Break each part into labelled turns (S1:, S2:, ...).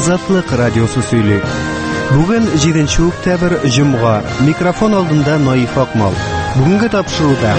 S1: Азатлык радиосы сөйли. Бүген 7 октябрь җомга. Микрофон алдында Наиф Акмал. Бүгенге тапшыруда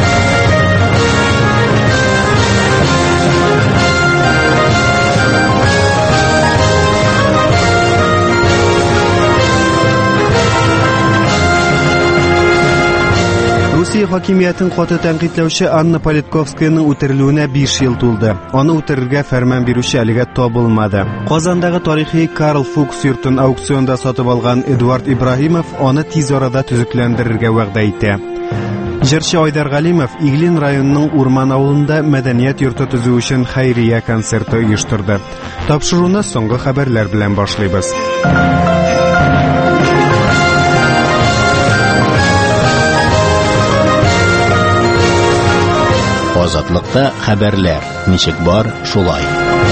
S1: Россия хакимиятен каты тәнкыйтьләүче Анна Политковскаяның үтерелүенә 5 ел тулды. Аны үтерергә фәрман бирүче әлегә табылмады. Казандагы тарихи Карл Фукс йортын аукционда сатып алган Эдуард Ибраһимов аны тиз арада төзекләндерергә вәгъдә итә. Җырчы Айдар Галимов Иглин районының Урман авылында мәдәният йорты төзү өчен хәйрия концерты оештырды. Тапшыруны соңгы хәбәрләр белән башлыйбыз.
S2: Азатлыкта хәбәрләр. Ничек бар, шулай.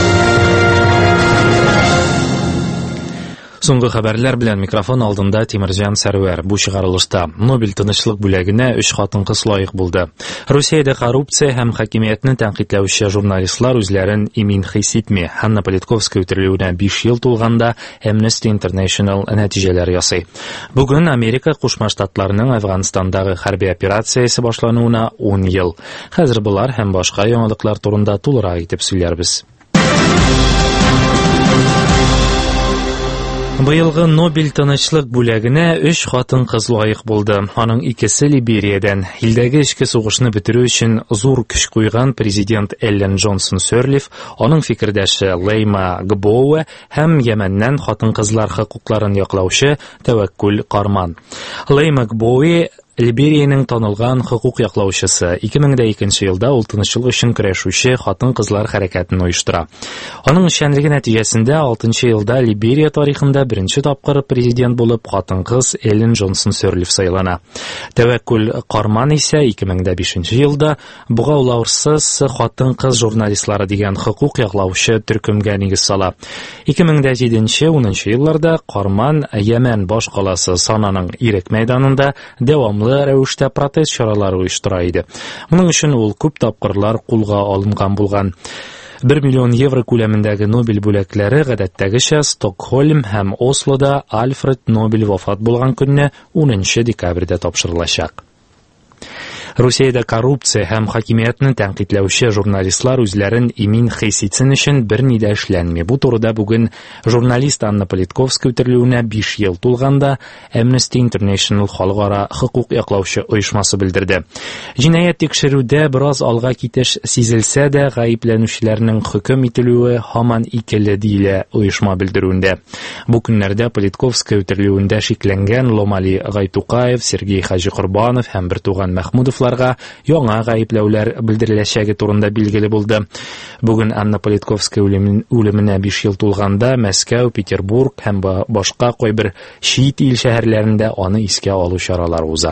S3: Соңгы хәбәрләр белән микрофон алдында Тимирҗан Сәрвәр. Бу чыгарылышта Нобель тынычлык бүләгенә 3 хатын-кыз лаек булды. Русиядә коррупция һәм хакимиятне тәнкыйтьләүче журналистлар үзләрен имин хис итми. Анна Политковская үтерелүенә 5 ел тулганда Amnesty International нәтиҗәләр ясый. Бүген Америка Кушма Штатларының Әфганстандагы хәрби операциясе башлануына 10 ел. Хәзер булар һәм башка яңалыклар турында тулырак итеп сөйләрбез. Быелгы Нобель тынычлык бүләгенә 3 хатын-кыз лаек булды. Аның икесе Либериядән. Илдәге эчке сугышны бетерү өчен зур көч куйган президент Эллен Джонсон Серлиф, аның фикердәше Лейма Гбоуэ һәм Йәмәннән хатын-кызлар хокукларын яклаучы Тәвәккүл Карман. Лейма Гбоуэ Либериянең танылган хокук яклаучысы. 2002 елда ул тынычлык өчен көрәшүче хатын-кызлар хәрәкәтен оештыра. Аның эшчәнлеге нәтиҗәсендә 6 елда Либерия тарихында беренче тапкыр президент булып хатын-кыз Эллен Джонсон Серлиф сайлана. Тәвәккүл Карман исә 2005 елда бугаулаусыз хатын-кыз журналистлары дигән хокук яклаучы төркемгә нигез сала. 2007-10 елларда Карман Йәмән баш каласы Сананың Ирек мәйданында дәвамлы рәвештә протест чаралары оештыра иде. Моның өчен ул күп тапкырлар кулга алынган булган. 1 миллион евро күләмендәге Нобель бүләкләре гадәттәгечә Стокгольм һәм Ослода Альфред Нобель вафат булган көнне 10 декабрьдә тапшырылачак. Русиядә коррупция һәм хакимиятне тәнкыйтьләүче журналистлар үзләрен имин хис итсен өчен берни дә эшләнми. Бу турыда бүген журналист Анна Политковская үтерелүенә 5 ел тулганда Amnesty International халыкара хокук яклаучы оешмасы белдерде. Җинаять тикшерүдә бераз алга китеш сизелсә дә, гаепләнүчеләрнең хөкем ителүе һаман икеле диелә оешма белдерүендә. Бу көннәрдә Политковская үтерелүендә шикләнгән Ломали Гайтукаев, Сергей Хаҗикорбанов һәм Бертуган Мәхмүдовларга яңа гаепләүләр белдереләчәге турында билгеле булды. Бүген Анна Политковская үлеменә 5 ел тулганда Мәскәү, Петербург һәм башка кайбер чит ил шәһәрләрендә аны искә алу чаралары уза.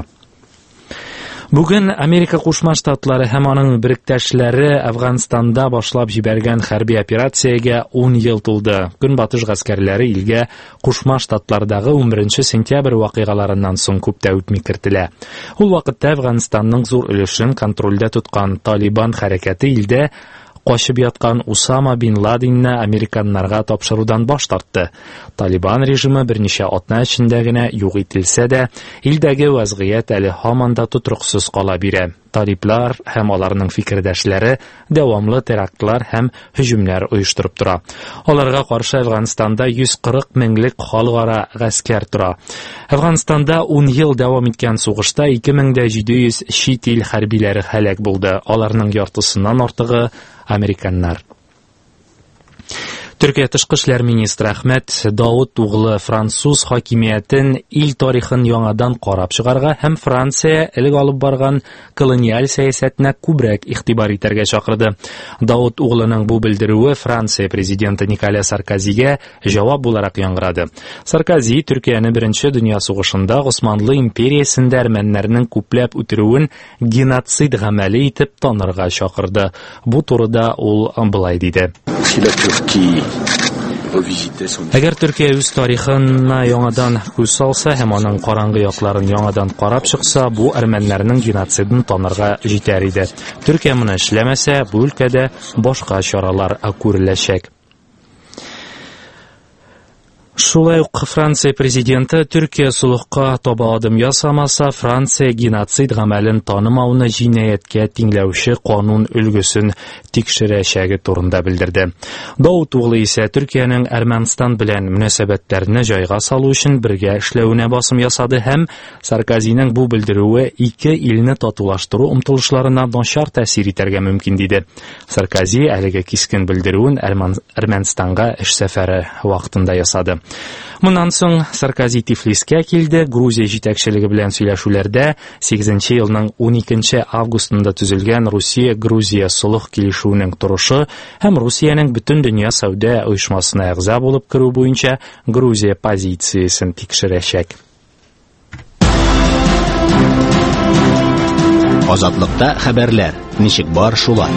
S3: Бүген Америка Кушма Штатлары һәм аның беректәшләре Әфганстанда башлап җибәргән хәрби операциягә 10 ел тулды. Көнбатыш гаскәрләре илгә Кушма Штатлардагы 11 сентябрь вакыйгаларыннан соң күп тә үтми кертелә. Ул вакытта Әфганстанның зур өлешен контрольдә тоткан Талибан хәрәкәте илдә качып яткан Усама бин Ладенны американнарга тапшырудан баш тартты. Талибан режимы берничә атна эчендә генә юк ителсә дә, илдәге вазгыять әле һаман да тотрыксыз кала бирә. Талиблар һәм аларның фикердәшләре дәвамлы терактлар һәм һөҗүмнәр оештырып тора. Аларга каршы Әфганстанда 140 меңлек халыкара гаскәр тора. Әфганстанда 10 ел дәвам иткән сугышта 2700 чит ил хәрбиләре һәлак булды. Аларның яртысыннан артыгы американнар. Төркия тышкы эшләр министры Әхмәт Давыт углы француз хакимиятен ил тарихын яңадан карап чыгарга һәм Франция элек алып барган колониаль сәясәтенә күбрәк игътибар итәргә чакырды. Давыт углының бу белдерүе Франция президенты Николя Саркозигә җавап буларак яңгырады. Саркози Төркияне Беренче дөнья сугышында Госманлы империясендә әрмәннәрнең күпләп үтерүен геноцид гамәле итеп танырга чакырды. Бу турыда ул былай диде. Әгәр Төркия үз тарихына яңадан күз салса һәм аның караңгы якларын яңадан карап чыкса, бу әрмәннәрнең геноцидын танырга җитәр иде. Төркия моны эшләмәсә, бу өлкәдә башка чаралар күреләчәк. Шулай ук Франция президенты Түркия сулыкка таба адым ясамаса, Франция геноцид гамәлен танымауны җинаятькә тиңләүче канун өлгесен тикшерәчәге турында белдерде. Давут углы исә Төркиянең Әрмәнстан белән мөнәсәбәтләрне җайга салу өчен бергә эшләүенә басым ясады һәм Саркозиның бу белдерүе ике илне татулаштыру омтылышларына начар тәэсир итәргә мөмкин диде. Саркози әлеге кискен белдерүен Әрмәнстанга эш сәфәре вакытында ясады. Моннан соң Саркози Тифлискә килде. Грузия җитәкчелеге белән сөйләшүләрдә 8 елның 12 августында төзелгән Русия-Грузия сулых килешүенең торышы һәм Русиянең бөтен дөнья сәүдә оешмасына әгъза булып керү буенча Грузия позициясен тикшерәчәк.
S2: Азатлыкта хәбәрләр. Ничек бар шулай.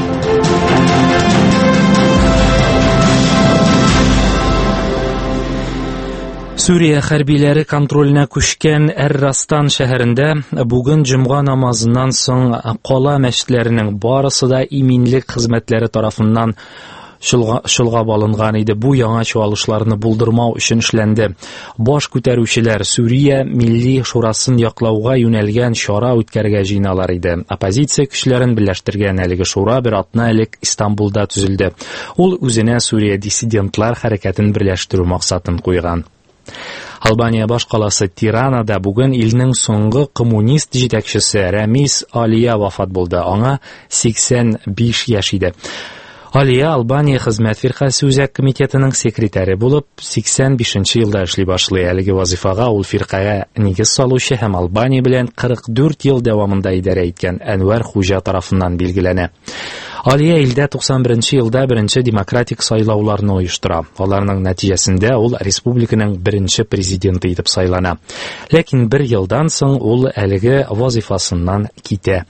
S3: Сүрия хәрбиләре контрольне күчкән Эр-Растан шәһәрендә бүген җомга намазыннан соң кала мәчетләренең барысы да иминлек хезмәтләре тарафыннан шулга балынган иде. Бу яңа чуалышларны булдырмау өчен эшләнде. Баш күтәрүчеләр Сүрия Милли шурасын яклауга юнәлгән чара үткәргә җыйналар иде. Оппозиция көчләрен берләштергән әлеге шура бер атна элек Истанбулда төзелде. Ул үзенә Сүрия диссидентлар хәрәкәтен берләштерү максатын куйган. Албания баш каласы Тиранада бүген илнең соңгы коммунист җитәкчесе Рамис Алия вафат булды. Аңа 85 яшь иде. Алия Албания хезмәт фиркасы үзәк комитетының секретаре булып 85 елда эшли башлый. Әлеге вазифага ул фиркага нигез салучы һәм Албания белән 44 ел дәвамында идарә иткән Әнвәр Хуҗа тарафыннан билгеләнә. Алия илдә 91 елда беренче демократик сайлауларны оештыра. Аларның нәтиҗәсендә ул республиканың беренче президенты итеп сайлана. Ләкин бер елдан соң ул әлеге вазифасыннан китә.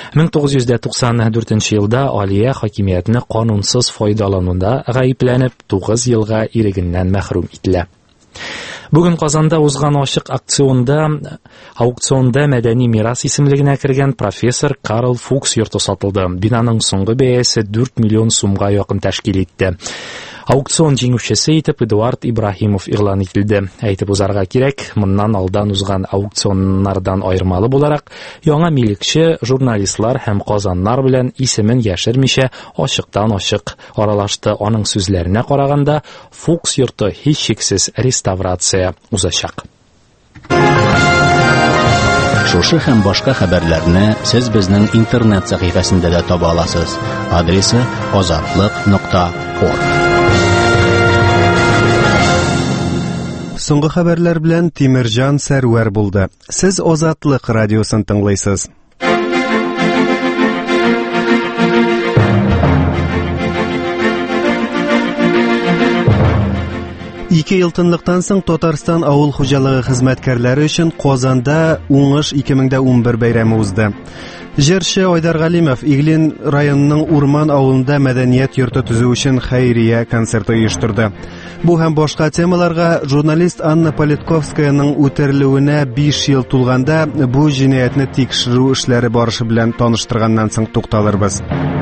S3: 1994 елда Алия хакимиятне канунсыз файдалануда гаепләнеп 9 елга ирегеннән мәхрүм ителә. Бүген Казанда узган ачык аукционда мәдәни мирас исемлегенә кергән профессор Карл Фукс йорты сатылды. Бинаның соңгы бәясе 4 миллион сумга якын тәшкил итте. Аукцион җиңүчесе итеп Эдуард Ибраһимов игълан ителде. Әйтеп узарга кирәк, моннан алдан узган аукционнардан айырмалы буларак, яңа милекче журналистлар һәм казаннар белән исемен яшермичә ачыктан-ачык аралашты. Аның сүзләренә караганда, Фукс йорты һичшиксез реставрация узачак.
S2: Шушы һәм башка хәбәрләрне сез безнең интернет сәхифәсендә дә таба аласыз. Адресы azatlyk.org.
S1: Соңгы хәбәрләр белән Тимирҗан Сәрвәр булды. Сез Азатлык радиосын тыңлыйсыз. Ике ел тынлыктан соң Татарстан авыл хуҗалыгы хезмәткәрләре өчен Казанда уңыш 2011 бәйрәме узды. Җырчы Айдар Галимов Иглин районының Урман авылында мәдәният йорты төзү өчен хәйрия концерт оештырды. Бу һәм башка темаларга журналист Анна Политковскаяның үтерелүенә 5 ел тулганда бу җинаятны тикшерү эшләре барышы белән таныштырганнан соң тукталырбыз.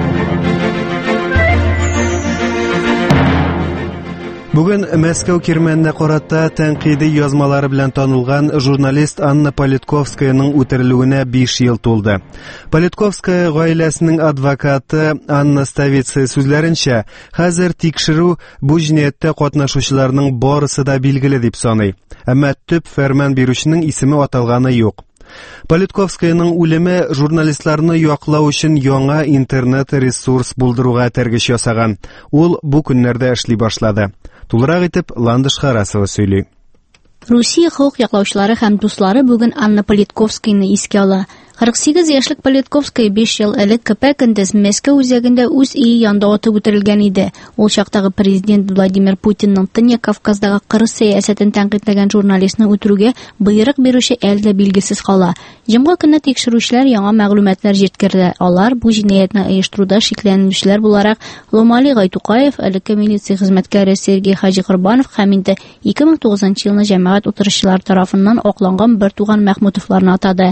S1: Бүген Мәскәү кирмәненә карата тәнкыйди язмалары белән танылган журналист Анна Политковскаяның үтерелүенә 5 ел тулды. Политковская гаиләсенең адвокаты Анна Ставица сүзләренчә, хәзер тикшерү бу җинаятьтә катнашучыларның барысы да билгеле дип саный. Әмма төп фәрман бирүченең исеме аталганы юк. Политковскаяның үлеме журналистларны яклау өчен яңа интернет-ресурс булдыруга тәргеш ясаган. Ул бу көннәрдә эшли башлады. Тулырак итеп Ландыш Харасова сөйли.
S4: Русия хокук яклаучылары һәм дуслары бүген Анна Политковскаяны искә ала. 48 яшьлек Политковская 5 ел элек көпә-көндез Мәскәү үзәгендә үз ие янында атып үтерелгән иде. Ул чактагы президент Владимир Путинның Төньяк Кавказдагы кырыс сәясәтен тәнкыйтьләгән журналистны үтерүгә боерык бирүче әле дә билгесез кала. Җомга көнне тикшерүчеләр яңа мәгълүматлар җиткерде. Алар бу җинаятьне оештыруда шикләнүчеләр буларак Ломали Гайтукаев, элекке милиция хезмәткәре Сергей Хаҗикорбанов һәм инде 2009 елны җәмәгать утырышчылар тарафыннан акланган бер туган Мәхмүтовларны атады.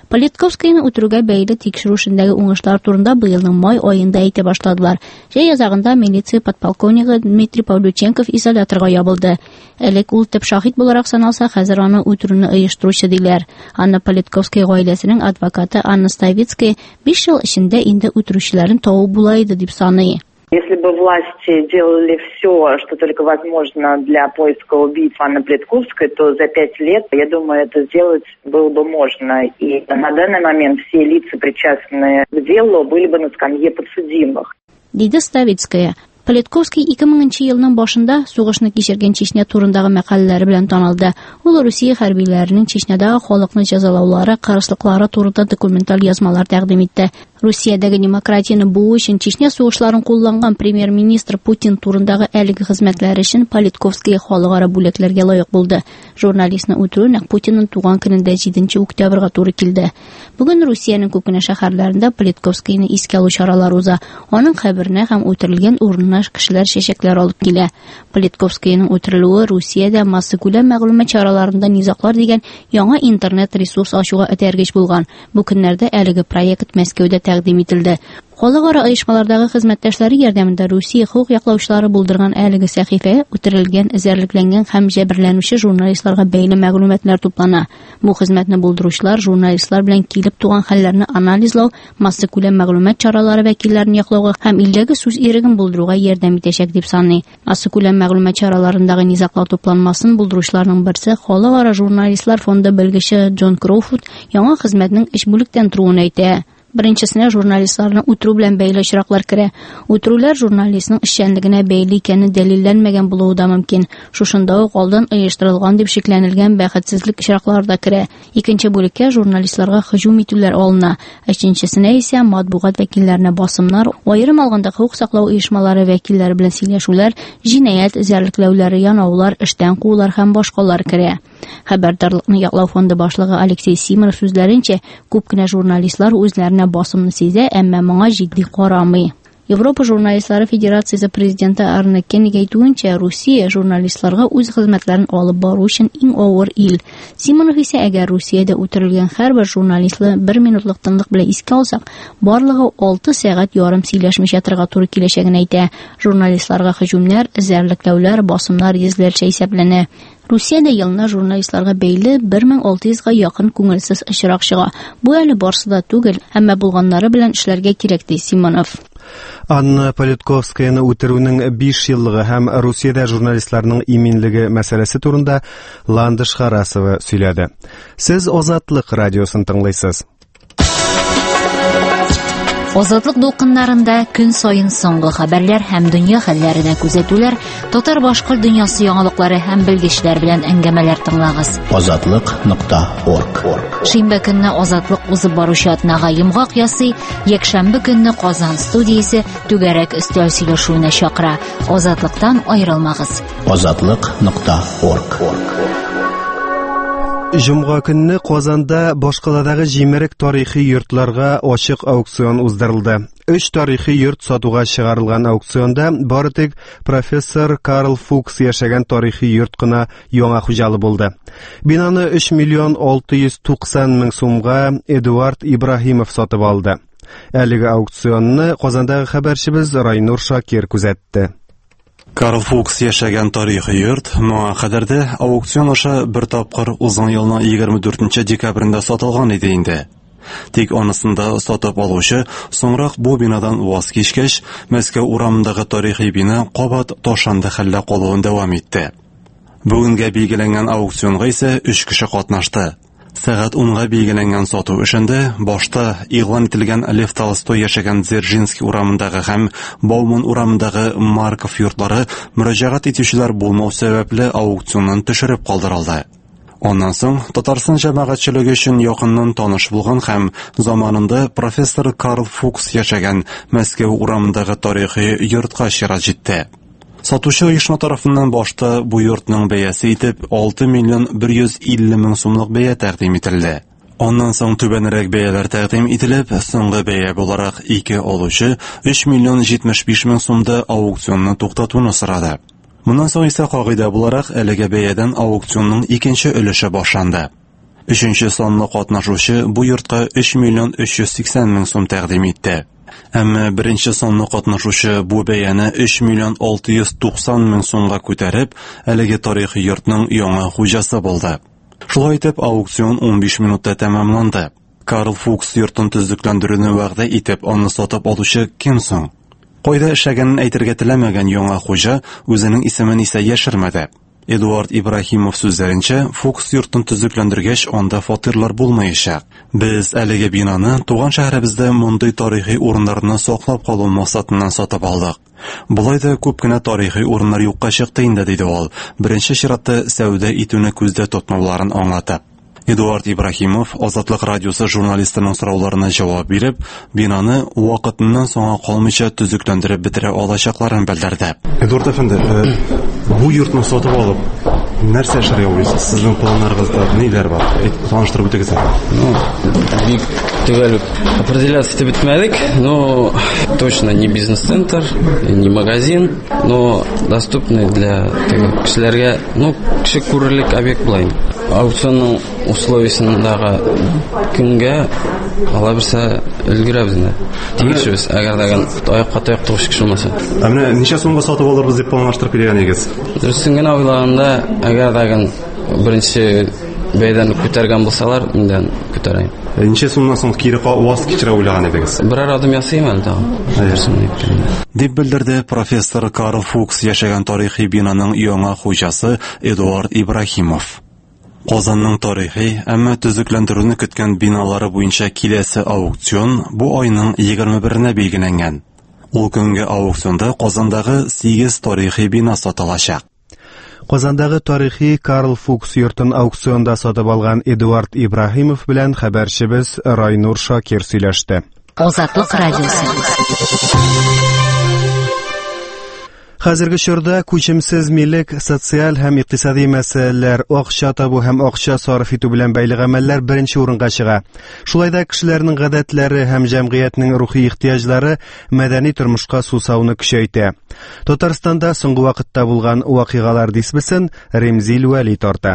S4: Политковскийны үтерүгә бәйле тикшерү эшендәге уңышлар турында быелның май айында әйтә башладылар. Җәй язагында милиция подполковнигы Дмитрий Павлюченков изоляторга ябылды. Элек ул төп шаһит буларак саналса, хәзер аны үтерүне оештыручы диләр. Анна Политковская гаиләсенең адвокаты Анна Ставицкая 5 ел эчендә инде үтерүчеләрен табу була иде дип саный.
S5: Если бы власти делали все, что только возможно для поиска убийц Анны Политковской, то за 5 лет, я думаю, это сделать было бы можно. И на данный момент все лица, причастные к делу, были бы на скамье подсудимых.
S4: Диде Ставицкая. Политковский 2000 елның башында сугышны кичергән Чечня турындагы мәкаләләре белән танылды. Ул Русия хәрбиләренең Чечнядагы халыкны җәзалаулары, кырыслыклары турында документаль язмалар тәкъдим итте. Русиядәге демократияны буу өчен Чечня сугышларын кулланган премьер-министр Путин турындагы әлеге хезмәтләре өчен Политковский халыкара бүләкләргә лаек булды. Журналистны үтерү нәкъ Путинның туган көнендә 7 октябрьгә туры килде. Бүген Русиянең күп кенә шәһәрләрендә Политковскийны искә алу чаралары уза. Аның каберенә һәм үтерелгән урынына кешеләр чәчәкләр алып килә. Политковскийның үтерелүе Русиядә массакүләм мәгълүмат чараларында низаклар дигән яңа интернет ресурс ачуга этәргеч булган. Бу көннәрдә әлеге проект Мәскәүдә тәкъдим ителде. Халыкара оешмалардагы хезмәттәшләре ярдәмендә Русия хукук яклаучылары булдырган әлеге сәхифә үтерелгән, эзәрлекләнгән һәм җәберләнүче журналистларга бәйле мәгълүматлар туплана. Бу хезмәтне булдыручылар журналистлар белән килеп туган хәлләрне анализлау, массакүләм мәгълүмат чаралары вәкилләрен яклауга һәм илдәге сүз иреген булдыруга ярдәм итәчәк дип саный. Массакүләм мәгълүмат чараларындагы низаклар тупланмасын булдыручыларның берсе халыкара журналистлар фонды белгече Джон Кроуфуд яңа хезмәтнең эш бүлектән торуын әйтә. Беренчесенә журналистларны үтерү белән бәйле очраклар керә. Үтерүләр журналистның эшчәнлегенә бәйле икәнне дәлилләнмәгән булуы да мөмкин. Шушында ук алдан оештырылган дип шикләнелгән бәхетсезлек очраклары да керә. Икенче бүлеккә журналистларга һөҗүм итүләр алына. Өченчесенә исә матбугат вәкилләренә басымнар, аерым алганда хукук саклау оешмалары вәкилләре белән сөйләшүләр, җинаять эзәрлекләүләре, янаулар, эштән куулар һәм башкалар керә. Хәбәрдарлыкны яклау фонды башлыгы Алексей Симонов сүзләренчә, күп кенә журналистлар үзләренә басымны сизә, әмма моңа җитди карамый. Европа журналистлары федерациясе президенты Арне Кенниг әйтүенчә, Русия журналистларга үз хезмәтләрен алып бару өчен иң авыр ил. Симонов исә, әгәр Русиядә үтерелгән һәрбер журналистны 1 минутлык тынлык белән искә алсак, барлыгы 6 сәгать ярым сөйләшмичә торырга туры киләчәген әйтә. Журналистларга һөҗүмнәр, эзәрлекләүләр, басымнар йөзләрчә исәпләнә. Русиядә елына журналистларга бәйле 1600-га якын күңелсез очрак чыга. Бу әле барысы да түгел, әмма булганнары белән эшләргә кирәк ди Симонов.
S1: Анна Политковскаяны үтерүнең 5 еллыгы һәм Русиядә журналистларның иминлеге мәсьәләсе турында Ландыш Харасова сөйләде. Сез Азатлык радиосын тыңлыйсыз.
S6: Азатлык дулкыннарында көн сайын соңгы хәбәрләр һәм дөнья хәлләренә күзәтүләр, татар-башкорт дөньясы яңалыклары һәм белгечләр белән әңгәмәләр тыңлагыз.
S2: Azatlyk.org.
S6: Шимбә көнне Азатлык узып баручы атнага йомгак ясый, якшәмбе көнне Казан студиясе түгәрәк өстәл сөйләшүенә чакыра. Азатлыктан аерылмагыз.
S2: Azatlyk.org.
S1: Җомга көнне Казанда башкаладагы җимерек тарихи йортларга ачык аукцион уздырылды. 3 тарихи йорт сатуга чыгарылган аукционда бары тик профессор Карл Фукс яшәгән тарихи йорт кына яңа хуҗалы булды. Бинаны 3 миллион 690 мең сумга Эдуард Ибраһимов сатып алды. Әлеге аукционны Казандагы хәбәрчебез Райнур Шакир күзәтте.
S7: Карл Фукс яшәгән тарихи йорт моңа кадәрдә аукцион аша бер тапкыр узган елның 24 декабрендә сатылган иде инде. Тик анысында сатып алучы соңрак бу бинадан ваз кичкәч, Мәскәү урамындагы тарихи бина кабат ташанды хәлдә калуын дәвам итте. Бүгенгә билгеләнгән аукционга исә 3 кеше катнашты. Сәгать 10-га билгеләнгән сату эшендә башта игълан ителгән Лев Толстой яшәгән Дзержинский урамындагы һәм Бауман урамындагы Марков йортлары мөрәҗәгать итүчеләр булмау сәбәпле аукционнан төшереп калдырылды. Оннан соң Татарстан җәмәгатьчелеге өчен якыннан таныш булган һәм заманында профессор Карл Фукс яшәгән Мәскәү урамындагы тарихи йортка чират җитте. Сатучы оешма тарафыннан башта бу йортның бәясе итеп 6 миллион 150 мең сумлык бәя тәкъдим ителде. Оннан соң түбәнрәк бәяләр тәкъдим ителеп, соңгы бәя буларак 2 алучы 3 миллион 75 мең сумда аукционны туктатуны сорады. Моннан соң исә кагыйдә буларак әлеге бәядән аукционның икенче өлеше башланды. Өченче санлы катнашучы бу йортка 3 миллион 380 мең сум тәкъдим итте. Әмма беренче санлы катнашучы бу бәяне 3 миллион 690 мең сумга күтәреп, әлеге тарихи йортның яңа хуҗасы булды. Шулай итеп, аукцион 15 минутта тәмамланды. Карл Фукс йортын төзекләндерүне вәгъдә итеп, аны сатып алучы кем соң? Кайда эшләгәнен әйтергә теләмәгән яңа хуҗа үзенең исемен исә яшермәде. Эдуард Ибрахимов сүзләренчә, Фукс йортын төзекләндергәч, анда фатирлар булмаячак. Без әлеге бинаны туган шәһәребездә мондый тарихи урыннарны саклап калу максатыннан сатып алдык. Булай да күп кенә тарихи урыннар юкка чыкты инде, диде ул, беренче чиратта сәүдә итүне күздә тотмауларын аңлатып. Эдуард Ибрахимов Азатлык радиосы журналистының сорауларына җавап биреп, бинаны вакытыннан соңга калмыйча төзекләндереп бетерә алачакларын белдерде.
S8: Эдуард әфәнде, бу йортны сатып алып, нәрсә эшләргә уйлыйсыз? Сезнең планнарыгызда ниләр бар? Таныштырып үтегез.
S9: Бик төгәл определяться итеп бетмәдек, но точно не бизнес-центр, не магазин, но доступный для кешеләргә, кеше күрерлек объект булай. Аукционның условиясындагы көнгә ала берсә өлгерәбез. Тиешбез, әгәр дәгән аякка таяк тугыш кеше булмаса.
S8: Менә ничә сумга сатып алырбыз дип планлаштырып килгәнегез?
S9: Дөрестен генә уйлаганда, әгәр дәгән беренче бәйдән күтәргән булсалар, миндән күтәрәм.
S8: Ничә сумнан соң кире ваз кичерә уйлаган идегез?
S9: Берәр адым ясыйм әле
S7: дип белдерде профессор Карл Фукс яшәгән тарихи бинаның яңа хуҗасы Эдуард Ибрахимов. Казанның тарихи, әмма төзекләндерүне көткән биналары буенча киләсе аукцион бу айның 21-нә билгеләнгән. Ул көнгә аукционда Казандагы 8 тарихи бина сатылачак.
S1: Казандагы тарихи Карл Фукс йортын аукционда сатып алган Эдуард Ибрахимов белән хәбәрчебез Райнур Шакир сөйләште.
S6: Азатлык радиосы.
S1: Хәзерге чорда күчемсез милек, социаль һәм икътисади мәсьәләләр, акча табу һәм акча сарыф итү белән бәйле гамәлләр беренче урынга чыга. Шулай да кешеләрнең гадәтләре һәм җәмгыятьнең рухи ихтияҗлары мәдәни тормышка сусауны көчәйтә. Татарстанда соңгы вакытта булган вакыйгалар дисбесен Ремзил Вәли тарта.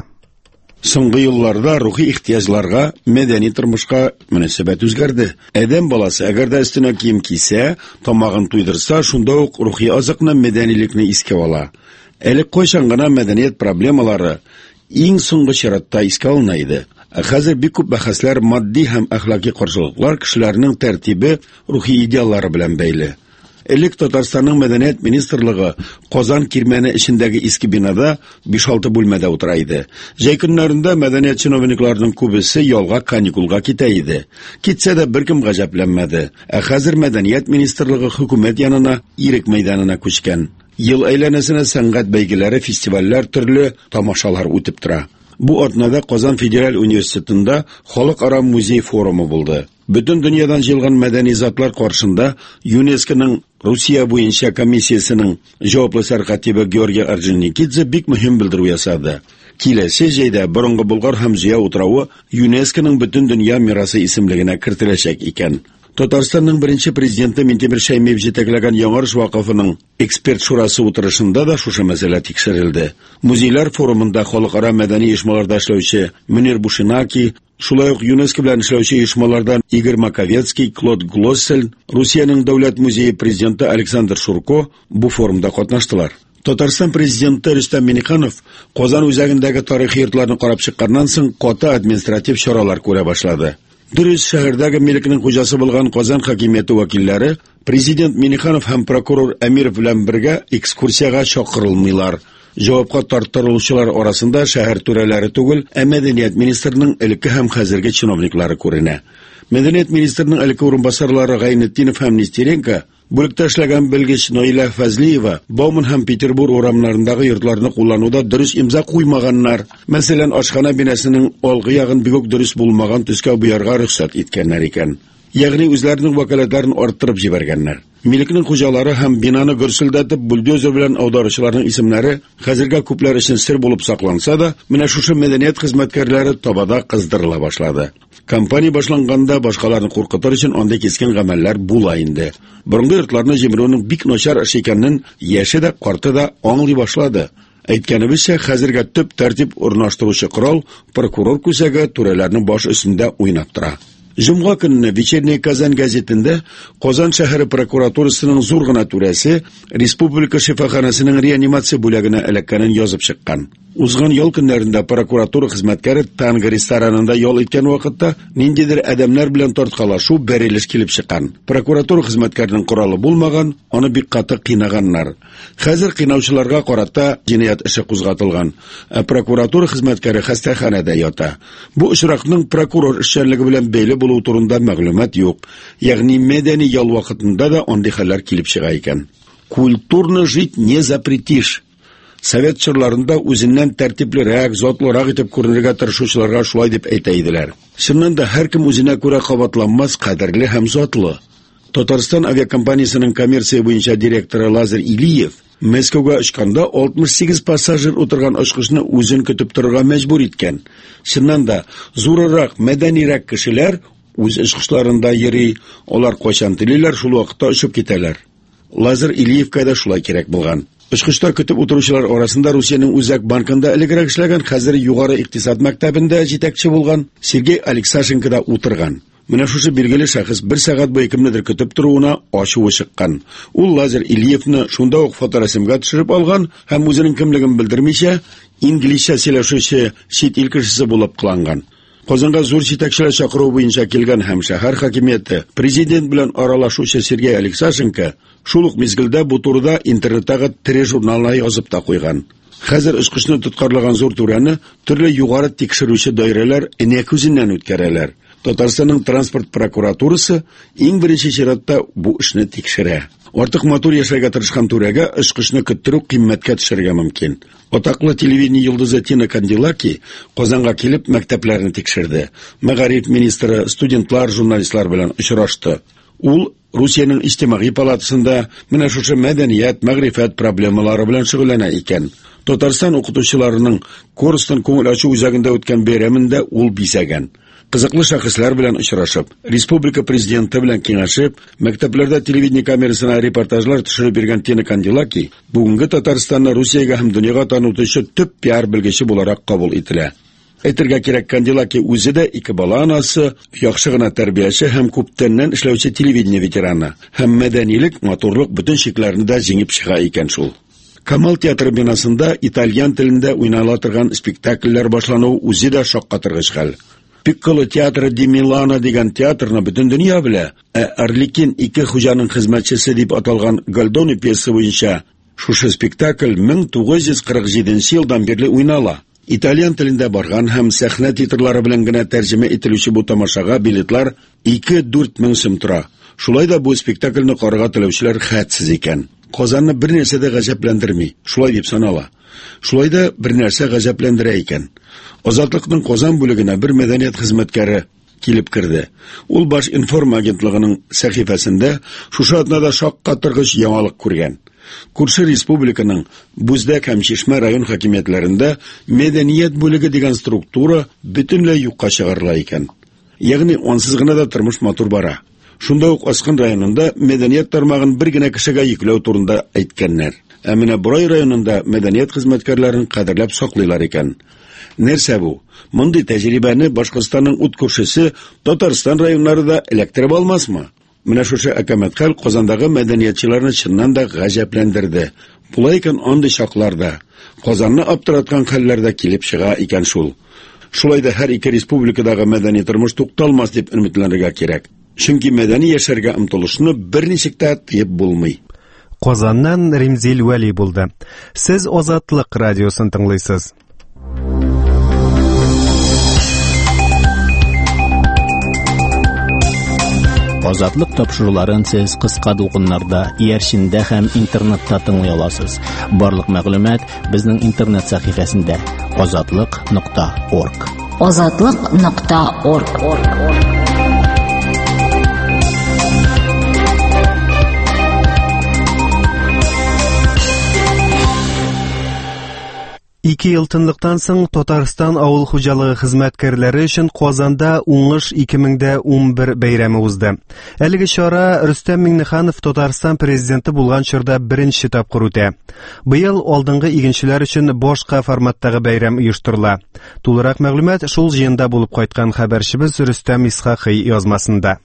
S10: Соңгы елларда рухи ихтияҗларга, мәдәни тормышка мөнәсәбәт үзгәрде. Адәм баласы әгәр дә өстенә кием кисә, тамагын туйдырса, шунда ук рухи азыкны, мәдәнилекне искә ала. Әле кайчан гына мәдәният проблемалары иң соңгы чиратта искә алына иде. Хәзер бик күп бәхәсләр матди һәм әхлакый каршылыклар кешеләрнең тәртибе, рухи идеаллары белән бәйле. Элек Татарстанның мәдәният министрлыгы Казан кирмәне эчендәге иске бинада 5-6 бүлмәдә утыра иде. Җәй көннәрендә мәдәният чиновникларының күбесе ялга каникулга китә иде. Китсә дә беркем гаҗәпләнмәде. Хәзер мәдәният министрлыгы хөкүмәт янына, Ирек мәйданына күчкән. Ел әйләнәсенә сәнгать бәйгеләре, фестивальләр, төрле тамашалар үтеп тора. Бу атнада Казан Федераль университетында халыкара музей форумы булды. Бөтен дөньядан җыелган мәдәни затлар каршында ЮНЕСКОның Русия буенча комиссиясының җаваплы сәркатибы Георгий Орджоникидзе бик мөһим белдерү ясады. Киләсе җәйдә борынгы Болгар һәм Зия утрауы ЮНЕСКОның бөтен дөнья мирасы исемлегенә кертеләчәк икән. Татарстанның беренче президенты Минтимер Шәймиев җитәкләгән Яңарыш вакыфының эксперт шурасы утырышында да шушы мәсьәлә тикшерелде. Музейлар форумында халыкара мәдәни оешмаларда эшләүче Мөнир Бушинаки, шулай ук ЮНЕСКО белән эшләүче оешмалардан Игорь Маковецкий, Клод Глоссель, Русиянең дәүләт музее президенты Александр Шурко бу форумда катнаштылар. Татарстан президенты Рөстәм Миңнеханов Казан үзәгендәге тарихи йортларны карап чыкканнан соң каты административ чаралар күрә башлады. Дөрес, шәһәрдәге милекнең хуҗасы булган Казан хакимияте вәкилләре президент Миңнеханов һәм прокурор Әмиров белән бергә экскурсиягә чакырылмыйлар. Җавапка тартылучылар арасында шәһәр түрәләре түгел, мәдәният министрының элекке һәм хәзерге чиновниклары күренә. Мәдәният министрының элекке урынбасарлары Гайнетдинов һәм Нестеренко, бүлектә эшләгән белгеч Наилә Фәзлиева, Бауман һәм Петербург урамнарындагы йортларны куллануда дөрес имза куймаганнар. Мәсәлән, ашхана бинасының алгы ягын бик үк дөрес булмаган төскә буярга рөхсәт иткәннәр икән. Ягъни үзләренең вәкаләтләрен арттырып җибәргәннәр. Милекнең хуҗалары һәм бинаны гөрселдәтеп бульдозер белән аударучыларның исемнәре хәзергә күпләр өчен сер булып сакланса да, менә шушы мәдәният хезмәткәрләре табада кыздырыла башлады. Компания башланганда башкаларны куркытыр өчен анда кискен гамәлләр була инде. Борынгы йортларны җимерүнең бик начар эш икәнен яше дә, карты да аңлый башлады. Aytganimizcha, hozirga tub tartib o'rnashtiruvchi qurol prokuror ko'sagi to'ralarning bosh ustimda o'ynab turadi. Jum'a kunini Вечерний Kazan gazetida Qozon shahri prokuraturasining zo'rg'ina to'rasi Respublika shifoxonasining reanimatsiya bo'lagini alakkanini yozib chiqqan. Uzg'an yo'l kunlarida prokuratura xizmatkari Tanga restoranida yo'l etgan vaqtda nindidir odamlar bilan tortqalashuv berilish kelib chiqqan. Prokuratura xizmatkarining quroli bo'lmagan, uni biqqati qiynaganlar. Hozir qiynavchilarga qarata jinoyat ishi qo'zg'atilgan. Prokuratura xizmatkari xastaxonada yota. Bu ishroqning prokuror ishchanligi bilan beli bo'luv turunda ma'lumot yo'q. Ya'ni madaniy yo'l vaqtida da onday xabar kelib chiqa ekan. Kulturni jit ne запретишь. Sovet chirlarında o'zidan tartibliroq, zotliroq etib ko'rinishga tirishuvchilarga shulay deb aytaydilar. Shundan da har kim o'zina ko'ra qavatlanmas qadrli ham zotli. Tatariston aviakompaniyasining kommersiya bo'yicha direktori Lazar Iliyev Moskvaga uchganda 68 passajir o'tirgan uchqishni o'zini kutib turishga majbur etgan. Shundan da zo'rroq, madaniyroq kishilar o'z uchqishlarida yeri, ular qachon tililar shu vaqtda uchib ketadilar. Lazar Iliyevga da shulay kerak bo'lgan. Uchqishda kutib o'tiruvchilar orasida Rossiyaning Uzak bankida ilgari ishlagan, hozir yuqori iqtisod maktabida yetakchi bo'lgan Sergey Aleksashenko da o'tirgan. Mana shu belgili shaxs 1 soat bo'yi kimnidir kutib turuvini oshiv chiqqan. U Lazar Iliyevni shunda o'q fotorasmga tushirib olgan, ham o'zining kimligini bildirmicha, inglizcha so'zlashuvchi chet el kishisi bo'lib qilingan. Qozonga zo'r yetakchilar chaqiruvi bo'yicha kelgan ham shahar hokimiyati prezident bilan aralashuvchi Sergey Aleksashenko shuluq mezgilda bu turda internetdagi telejurnalni yozib ta qo'ygan. Hozir uchqishni tutqarlagan zo'r turani turli yuqori tekshiruvchi doiralar ko'zidan o'tkaralar. Tataristonning transport prokuraturasi eng birinchi shiratda bu ishni tekshiradi. Ortiq motor yashashga tirishgan turaga uchqishni kuttirib qimmatga tushirga mumkin. Otaqli televideniya yulduzi Tina Kandilaki Qozonga kelib maktablarni tekshirdi. Mag'arib ministri studentlar, jurnalistlar bilan uchrashdi. U Rossiyaning ijtimoiy palatasida mana shu madaniyat, ma'rifat problemalari bilan shug'ullanar ekan. Tatariston o'qituvchilarining kursdan ko'ngil ochish o'zagida o'tgan bayramida u bisagan. Qiziqli shaxslar bilan uchrashib, respublika prezidenti bilan kengashib, maktablarda televideniya kamerasini reportajlar tushirib bergan Tina Kandilaki bugungi Tataristonni Rossiyaga ham dunyoga tanituvchi tub PR bilgichi bo'larak qabul etiladi. Aytirga kerak, Kandilaki o'zida ikki bola onasi, yaxshig'ina tarbiyachi ham ko'pdandan ishlovchi televideniya veterani, ham madaniylik, motorlik butun sheklarni da jengib chiqa ekan shu. Kamal teatri binosida italyan tilida o'ynalatilgan spektakllar boshlanuvi o'zida shokka tirg'ich hal. Piccolo teatri di Milano degan teatrni butun dunyo bilan Arlekin ikki xo'janing xizmatchisi deb atalgan Goldoni piyesi bo'yicha shu spektakl 1947-yildan beri o'ynala. İtalyan tilida borgan ham sahna titrlari bilangina tarjima etiluvchi bu tomoshaga biletlar 2-4 ming so'm tura. Shulayda bu spektaklni qaraga tiluvchilar xatsiz ekan. Qozonni bir narsada g'ajablantirmay, shulay deb sanala. Shulayda bir narsa g'ajablantira ekan. Ozodlikning Qozon bo'ligina bir madaniyat xizmatkari kelib kirdi. U bosh inform agentligining sahifasida shu shotnada shoqqa tirg'ish yangilik ko'rgan. Kurshi respublikaning Buzdak ham Chishma rayon hokimiyatlarida madaniyat bo'ligi degan struktura butunlay yo'qqa chiqarilgan ekan. Ya'ni onsizgina da turmush motor bora. Shunda o'q Osqin rayonida madaniyat tarmog'ini birgina kishiga yuklov turida aytganlar. Amina Buray rayonida madaniyat xizmatkorlarini qadrlab saqlaylar ekan. Nersa bu? Bunday tajribani Boshqirdistonning o't kurshisi Tatariston rayonlarida elektrib olmasmi? Mana shu akamatqal Qozondagi madaniyatchilarni chindan da g'ajablantirdi. Bulaykan onday shoqlarda, Qozonni obtiratgan xallarda kelib chiqa ekan shul. Shulayda har ikki respublikadagi madaniy turmush to'xtalmas deb umidlanirga kerak. Chunki madaniy yasharga umtilishni bir nechikda tiyib bo'lmaydi.
S1: Qozondan Rimzil Vali bo'ldi. Siz Ozodlik radiosini tinglaysiz.
S2: Ozodlik topshiriqlarini siz qisqa to'lqinlarda, Ershinda ham internetda tinglay olasiz. Barliq ma'lumot bizning internet sahifasida ozodlik.org.
S6: ozodlik.org.
S1: 2 ел тынлыктан соң Татарстан авыл хуҗалыгы хезмәткәрләре өчен Казанда уңыш 2011 бәйрәме узды. Әлеге чара Рөстәм Миңнеханов Татарстан президенты булган чорда беренче тапкыр үтә. Быел алдынгы игенчеләр өчен башка форматтагы бәйрәм оештырыла. Тулырак мәгълүмат шул җыенда булып кайткан хәбәрчебез Рөстәм Исхакый язмасында.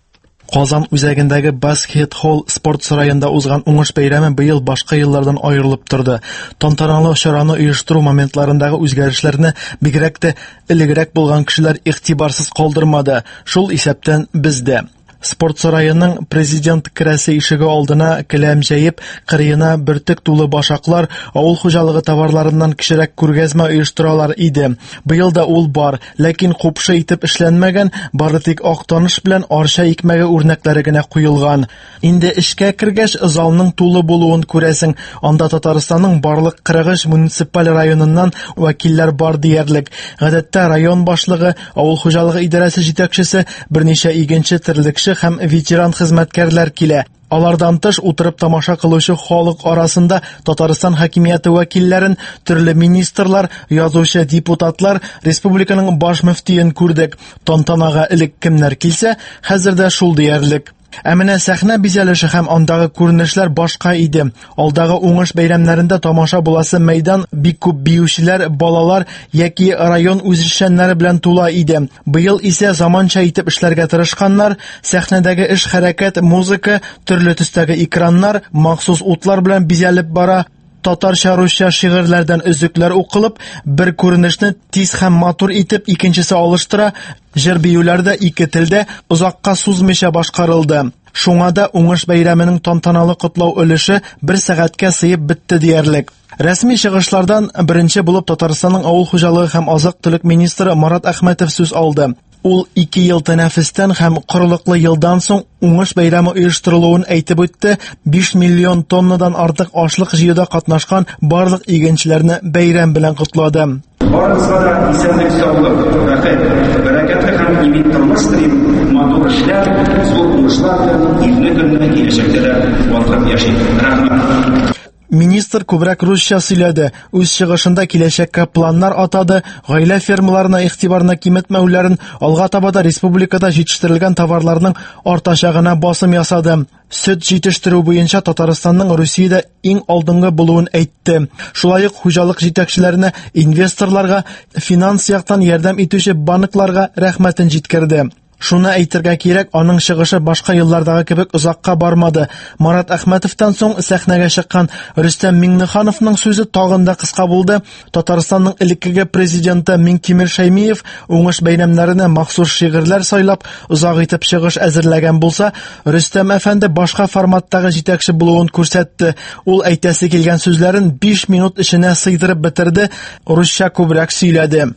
S11: Казан үзәгендәге Баскет Холл спорт сараенда узган уңыш бәйрәме быел башка еллардан аерылып торды. Тантаналы чараны оештыру моментларындагы үзгәрешләрне бигрәк тә элегрәк булган кешеләр игътибарсыз калдырмады. Шул исәптән бездә спорт сараеның президент керәсе ишеге алдына келәм җәеп, кырыена бөртек тулы башаклар авыл хуҗалыгы товарларыннан кичерәк күргәзмә оештыралар иде. Быел да ул бар, ләкин купшы итеп эшләнмәгән, бары тик актаныш белән арча икмәге үрнәкләре генә куелган. Инде эшкә кергәч, залның тулы булуын күрәсең. Анда Татарстанның барлык 43 муниципаль районыннан вәкилләр бар диярлек. Гадәттә район башлыгы, авыл хуҗалыгы идарәсе җитәкчесе, берничә игенче терлекче һәм ветеран хезмәткәрләр килә. Алардан тыш утырып тамаша кылучы халык арасында Татарстан хакимияте вәкилләрен, төрле министрлар, язучы депутатлар, республиканың баш мөфтиен күрдек. Тантанага элек кемнәр килсә, хәзердә шул диярлек. Ә менә сәхнә бизәлеше һәм андагы күренешләр башка иде. Алдагы уңыш бәйрәмнәрендә тамаша буласы мәйдан бик күп биючеләр, балалар яки район үзешчәннәре белән тула иде. Быел исә заманча итеп эшләргә тырышканнар, сәхнәдәге эш хәрәкәт, музыка, төрле төстәге экраннар, махсус утлар белән бизәлеп бара. Татарча-русча шигырьләрдән өзекләр укылып, бер күренешне тиз һәм матур итеп икенчесе алыштыра, җыр-биюләр дә ике телдә озакка сузмыйча башкарылды. Шуңа да уңыш бәйрәменең тантаналы котлау өлеше 1 сәгатькә сыеп бетте диярлек. Рәсми чыгышлардан беренче булып Татарстанның авыл хуҗалыгы һәм азык-төлек министры Марат Әхмәтов сүз алды. Ул 2 ел тәнәфестән һәм корылыклы елдан соң уңыш бәйрәме оештырылуын әйтеп үтте. 5 миллион тоннадан артык ашлык җыюда катнашкан барлык игенчеләрне бәйрәм белән котлады.
S12: Барыгызга да исәнлек, саулык, бәхет, бәрәкәтле һәм имин тормыш телим, матур эшләр, зур уңышлар белән ирне көнне киләчәктә дә вакыт яши. Рәхмәт.
S11: Министр күбрәк русча сөйләде. Үз чыгышында киләчәккә планнар атады, гаилә фермаларына игътибарны киметмәүләрен, алга таба да республикада җитештерелгән товарларның артачагына басым ясады. Сөт җитештерү буенча Татарстанның Русиядә иң алдынгы булуын әйтте. Шулай ук хуҗалык җитәкчеләренә, инвесторларга, финанс яктан ярдәм итүче банкларга рәхмәтен җиткерде. Шуны әйтергә кирәк, аның чыгышы башка еллардагы кебек озакка бармады. Марат Әхмәтовтан соң сәхнәгә чыккан Рөстәм Миңнехановның сүзе тагын да кыска булды. Татарстанның элеккеге президенты Миңтимер Шәймиев уңыш бәйрәмнәренә махсус шигырьләр сайлап, озак итеп чыгыш әзерләгән булса, Рөстәм әфәнде башка форматтагы җитәкче булуын күрсәтте. Ул әйтәсе килгән сүзләрен 5 минут эченә сыйдырып бетерде, русча күбрәк сөйләде.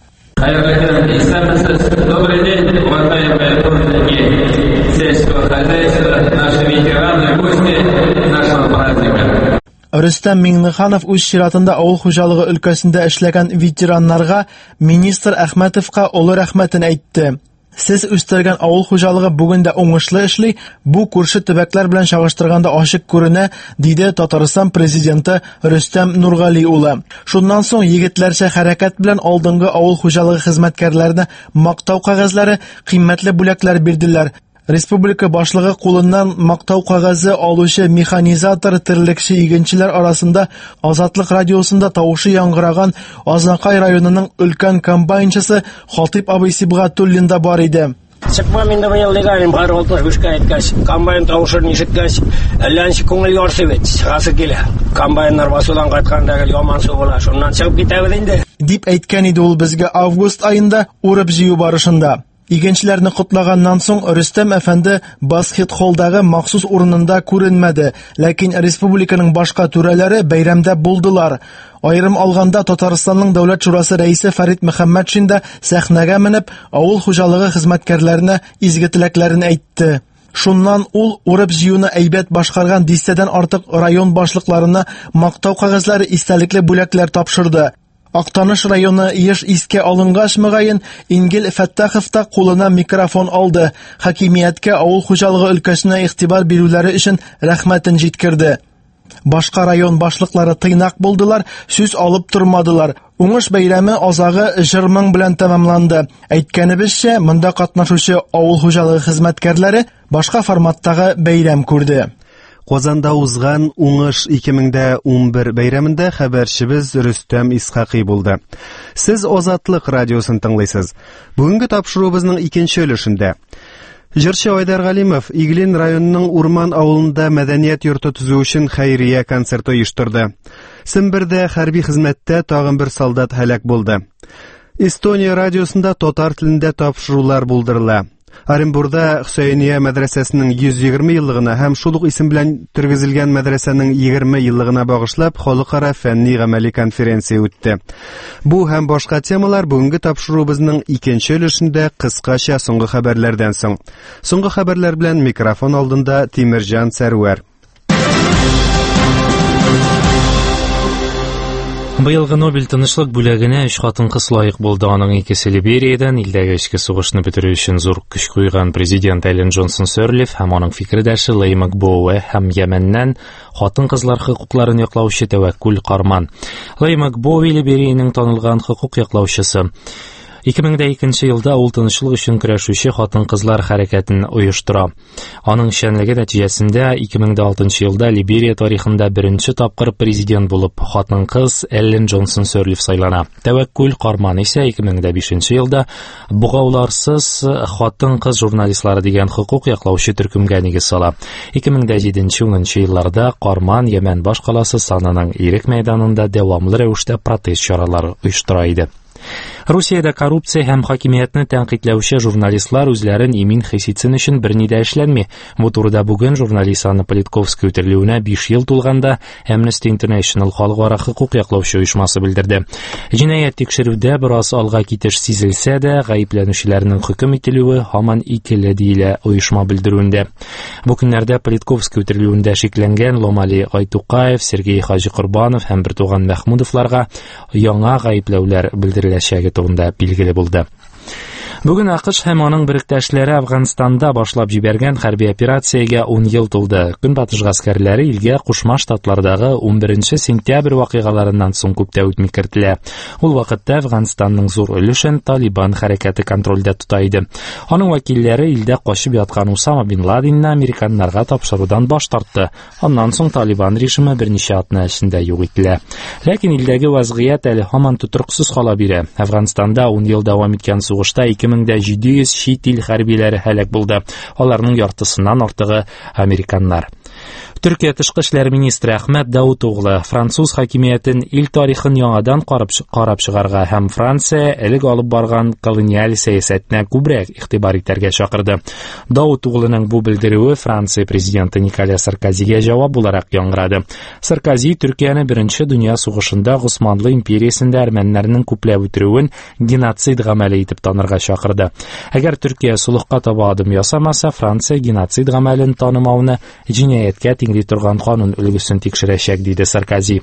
S13: Добрый день, уважаемые труженики сельского хозяйства, наши ветераны, гости нашего праздника.
S11: Рөстәм Миңнеханов үз чиратында авыл хуҗалыгы өлкәсендә эшләгән ветераннарга, министр Әхмәтовка олы рәхмәтен әйтте. Сез үстергән авыл хуҗалыгы бүген дә уңышлы эшли, бу күрше төбәкләр белән чагыштырганда ачык күренә, диде Татарстан президенты Рөстәм Нургали улы. Шуннан соң егетләрчә хәрәкәт белән алдынгы авыл хуҗалыгы хезмәткәрләренә мактау кагазлары, кыйммәтле бүләкләр бирделәр. Республика башлыгы кулыннан мактау кагазы алучы механизатор, терлекче игенчеләр арасында Азатлык радиосында тавышы яңгыраган Азнакай районының өлкән комбайнчысы Хатип абый Сибгатуллин да бар иде.
S14: Чыкмам инде быел легалим, бар 65-ка әйткәч, комбайн тавышын ишеткәч, әлләнче күңел ярсы бит, чыгасы килә. Комбайннар басудан кайтканда яман су була, шуннан чыгып китәбез инде.
S11: Дип әйткән иде ул безгә август айында урып җыю барышында. Игенчеләрне кутлаганнан соң Рөстәм әфәнде Баскет Холлдагы махсус урынында күренмәде, ләкин республиканың башка түрәләре бәйрәмдә булдылар. Айрым алганда Татарстанның дәүләт шурасы рәисе Фәрит Мөхәммәтшин да сәхнәгә менеп авыл хуҗалыгы хезмәткәрләренә изге теләкләрен әйтте. Шуннан ул урып җыюны әйбәт башкарган 10дән артык район башлыкларына мактау кагазлары, истәлекле бүләкләр тапшырды. Актаныш районы еш искә алынгач мөгаен Ингел Фәттахов та кулына микрофон алды. Хакимияткә авыл хуҗалыгы өлкәсенә игътибар бирүләре өчен рәхмәтен җиткерде. Башка район башлыклары тыйнак булдылар, сүз алып тормадылар. Уңыш бәйрәме азагы җыр-моң белән тәмамланды. Әйткәнебезчә, монда катнашучы авыл хуҗалыгы хезмәткәрләре башка форматтагы бәйрәм күрде.
S1: Казанда узган Уңыш 2011 бәйрәмендә хәбәрчебез Рөстәм Исхакый булды. Сез Азатлык радиосын тыңлыйсыз. Бүгенге тапшыруыбызның икенче өлешендә җырчы Айдар Галимов Иглин районының Урман авылында мәдәният йорты төзү өчен хәйрия концерт оештырды. Сембердә хәрби хезмәттә тагын бер солдат һәлак булды. Эстония радиосында татар телендә тапшырулар булдырыла. Оренбургда Хөсәйния мәдрәсәсенең 120 еллыгына һәм шул ук исем белән тергезелгән мәдрәсәнең 20 еллыгына багышлап халыкара фәнни-гамәли конференция үтте. Бу һәм башка темалар бүгенге тапшыруыбызның икенче өлешендә кыскача соңгы хәбәрләрдән соң. Соңгы хәбәрләр белән микрофон алдында Тимирҗан Сәрвәр.
S3: Быелгы Нобель тынычлык бүләгенә 3 хатын-кыз лаек булды. Аның икесе Либериядән, илдәге эчке сугышны бетерү өчен зур көч куйган президент Эллен Джонсон Сёрлиф һәм аның фикердәше Лей Макбоуэ һәм Йәмәннән хатын-кызлар хокукларын яклаучы Тәвәккүл Карман. Лей Макбоуэ Либериянең танылган хокук яклаучысы. 2002 елда ул тынычлык өчен көрәшүче хатын-кызлар хәрәкәтен оештыра. Аның эшчәнлеге нәтиҗәсендә 2006 елда Либерия тарихында беренче тапкыр президент булып хатын-кыз Эллен Джонсон Сёрлиф сайлана. Тәвәккүл Карман исә 2005 елда бугауларсыз хатын-кыз журналистлары дигән хокук яклаучы төркемгә нигез сала. 2007-10 елларда Карман Йәмән баш каласы сананың Ирек мәйданында дәвамлы рәвештә протест чаралары оештыра иде. Русиядә коррупция һәм хакимиятне тәнкыйтьләүче журналистлар үзләрен имин хис итсен өчен берни дә эшләнми. Бу турыда бүген журналист Анна Политковская үтерелүенә 5 ел тулганда Amnesty International халыкара хокук яклаучы оешмасы белдерде. Җинаять тикшерүдә бераз алга китеш сизелсә дә, гаепләнүчеләрнең хөкем ителүе һаман икеле диелә оешма белдерүендә. Бу көннәрдә Политковская үтерелүендә шикләнгән Ломали Айтукаев, Сергей Хаҗикорбанов һәм Бертуган Мәхмүдовларга яңа гаепләүләр белдереләчәге турында билгеле булды. Бүген АКШ һәм аның беректәшләре Әфганстанда башлап җибәргән хәрби операциягә 10 ел тулды. Көнбатыш гаскәрләре илгә Кушма Штатлардагы 11 сентябрь вакыйгаларыннан соң күптә үтми кертелә. Ул вакытта Әфганстанның зур өлешен Талибан хәрәкәте контрольдә тота иде. Аның вәкилләре илдә качып яткан Усама бин Ладенны американнарга тапшырудан баш тартты. Аннан соң Талибан режимы берничә атна эчендә юк ителә. Ләкин илдәге вазгыять әле һаман тотрыксыз кала бирә. Әфганстанда 10 ел дәвам иткән сугышта 2700 чит ил хәрбиләре һәлак булды. Аларның яртысыннан артыгы американнар. Төркия тышкы эшләр министры Әхмәт Даутоглы француз хакимиятен ил тарихын яңадан карап чыгарга һәм Франция элек алып барган колониаль сәясәтенә күбрәк игътибар итәргә чакырды. Даутоглының бу белдерүе Франция президенты Николя Саркозигә җавап буларак яңгырады. Саркози Төркияне Беренче дөнья сугышында Госманлы империясендә әрмәннәрнең күпләп үтерүен геноцид гамәле итеп танырга чакырды. Әгәр Төркия сулыкка таба адым ясамаса, Франция геноцид гамәлен танымауны җинаяткә тиңли торган канун өлгесен тикшерәчәк, диде Саркози.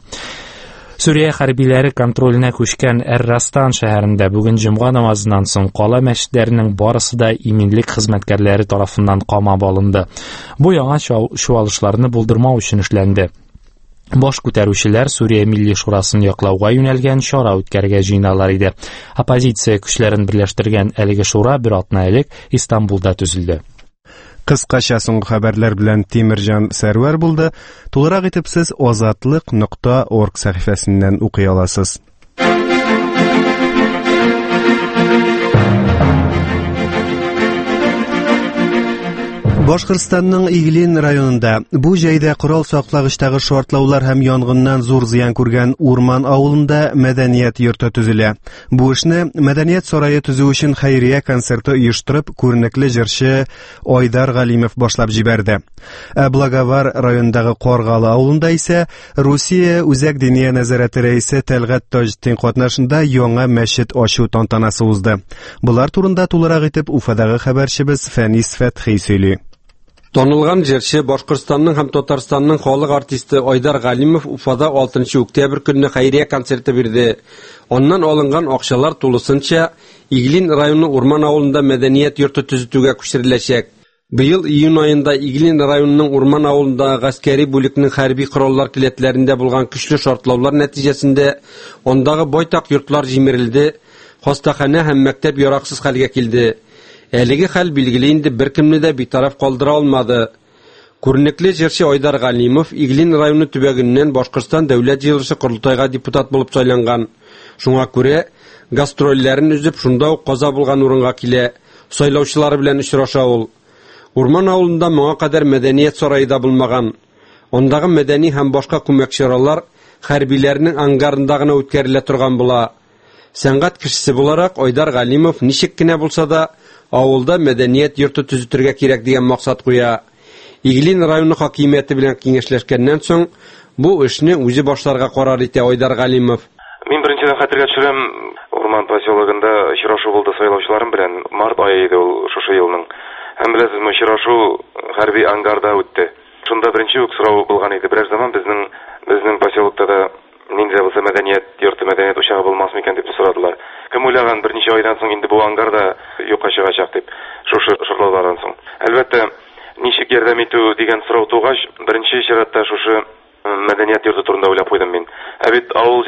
S3: Сүрия хәрбиләре контролена күчкән Эр-Растан шәһәрендә бүген җомга намазыннан соң кала мәчетләренең барысы да иминлек хезмәткәрләре тарафыннан камап алынды. Бу яңа чуалышларны булдырмау өчен эшләнде. Баш күтәрүчеләр Сүрия Милли шурасын яклауга юнәлгән чара үткәргә җыйналар иде. Оппозиция көчләрен берләштергән әлеге шура бер атна элек Истанбулда төзелде.
S1: Кыскача соңгы хәбәрләр белән Тимирҗан Сәрвәр булды. Тулырак итеп сез azatlык.org сәхифәсеннән укый аласыз. Башкортстанның Иглин районында бу җәйдә корал саклагычтагы шартлаулар һәм янгыннан зур зыян күргән Урман авылында мәдәният йорты төзелә. Бу эшне мәдәният сарае төзү өчен хәйрия концерты оештырып, күренекле җырчы Айдар Галимов башлап җибәрде. Благовар районындагы Каргалы авылында исә Русия үзәк диния нәзарәте рәисе Тәлгать Таҗетдин катнашында яңа мәчет ачу тантанасы узды. Булар турында тулырак итеп Уфадагы хәбәрчебез Фәнис Фәтхи сөйли.
S15: Танылган җырчы Башкортстанның һәм Татарстанның халык артисты Айдар Галимов Уфада 6 октябрь көнне хәйрия концерты бирде. Аннан алынган акчалар тулысынча Иглин районы Урман авылында мәдәният йорты төзүгә күчереләчәк. Быел июнь айында Иглин районының Урман авылындагы гаскәри бүлекнең хәрби кораллар киләтләрендә булган көчле шартлаулар нәтиҗәсендә ондагы байтак йортлар җимерелде, хастахана һәм мәктәп яраксыз хәлгә килде. Әлеге хәл билгеле инде беркемне дә битараф калдыра алмады. Күренекле җырчы Айдар Галимов Иглин районы төбәгеннән Башкортстан дәүләт җыелышы курултайга депутат булып сайланган. Шуңа күрә гастрольләрен үзеп шунда ук каза булган урынга килә, сайлаучылары белән очраша ул. Урман авылында моңа кадәр мәдәният сарае да булмаган. Ондагы мәдәни һәм башка күмәк чаралар хәрбиләрнең ангарында гына үткәрелә торган була. Сәнгать кешесе буларак Айдар Галимов ничек кенә булса да авылда мәдәният йорты төзетергә кирәк дигән максат куя. Иглин районы хакимияте белән киңәшләшкәннән соң бу эшне үзе башларга карар итә Айдар Галимов.
S16: Мин беренчедән хәтергә төшерәм, Урман поселогында очрашу булды сайлаучыларым белән, март ае иде ул шушы елның. Һәм беләсезме, очрашу хәрби ангарда үтте. Шунда беренче үк сорау булган иде. Бераз заман безнең поселокта да нинди булса мәдәният йорты, мәдәният учагы булмас микән дип сорадылар. Кем уйлаган, берничә айдан соң инде бу ангарда юкка чыгачак дип, шушы шартлаулардан соң. Әлбәттә, ничек ярдәм итү дигән сорау тугач, беренче чиратта шушы мәдәният йорты турында уйлап куйдым мин. Ә бит авыл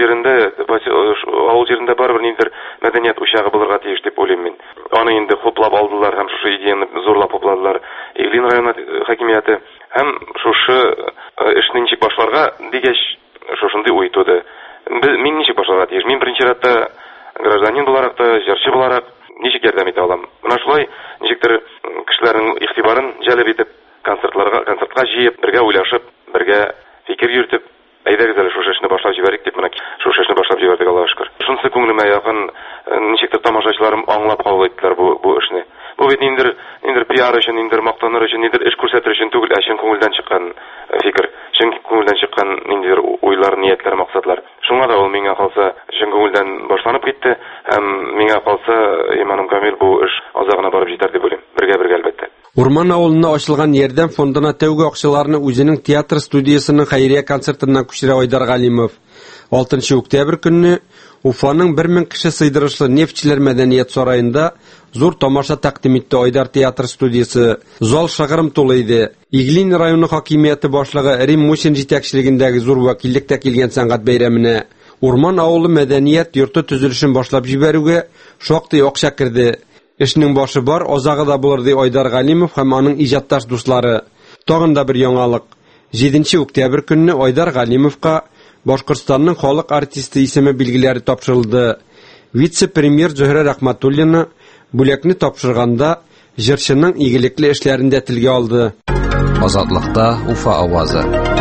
S16: җирендә барыбер ниндидер мәдәният учагы булырга тиеш дип уйлыйм мин. Аны инде хуплап алдылар һәм шушы идеяны зурлап хупладылар. Иглин районы хакимияте һәм шушы эшне ничек башларга дигәч шушындый уй туды. Мин ничек башларга тиеш? Мин беренче чиратта гражданин буларак та, җырчы буларак ничек ярдәм итә алам? Менә шулай ничектер кешеләрнең игътибарын җәлеп итеп, концертка җыеп, бергә уйлашып, бергә фикер йөртеп, әйдәгез әле шушы эшне башлап җибәрик дип, менә шушы эшне башлап җибәрдек, Аллаһка шөкер. Шунысы күңелемә якын, ничектер тамашачыларым аңлап кабул иттеләр бу эшне. Бу бит ниндидер пиар өчен, ниндидер мактаныр өчен, ниндидер эш күрсәтер өчен түгел, ә чын күңелдән чыккан фикер, чын күңелдән чыккан ниндидер уйлар, ниятләр, максатлар. Шуңа да ул миңа калса чын күңелдән башланып китте, һәм миңа калса иманым камил, бу эш азагына барып җитәр дип уйлыйм. Бергә әлбәттә.
S15: Урман авылына ачылган ярдәм фондына тәүге акчаларны үзенең театр студиясының хәйрия концертына күчерә Айдар Галимов. 6 октябрь көнне Уфаның 1000 кеше сыйдырышлы Нефтчеләр мәдәният сараенда зур тамаша тәкъдим итте Айдар театр студиясе. Зал шыгрым тулы иде. Иглин районы хакимияте башлыгы Рим Мусин җитәкчелегендәге зур вәкиллектә килгән сәнгать бәйрәменә Урман авылы мәдәният йорты төзелешен башлап җибәрүгә шактый акча керде. Эшнең башы бар, азагы да булыр ди Айдар Галимов һәм аның иҗатташ дуслары. Тагын да бер яңалык. 7 октябрь көнне Айдар Галимовка Башкортстанның халык артисты исеме билгеләре тапшырылды. Вице-премьер Зөһрә Рахматуллина бүләкне тапшырганда җырчының игелекле эшләрендә телгә алды.
S17: Азатлыкта Уфа авазы.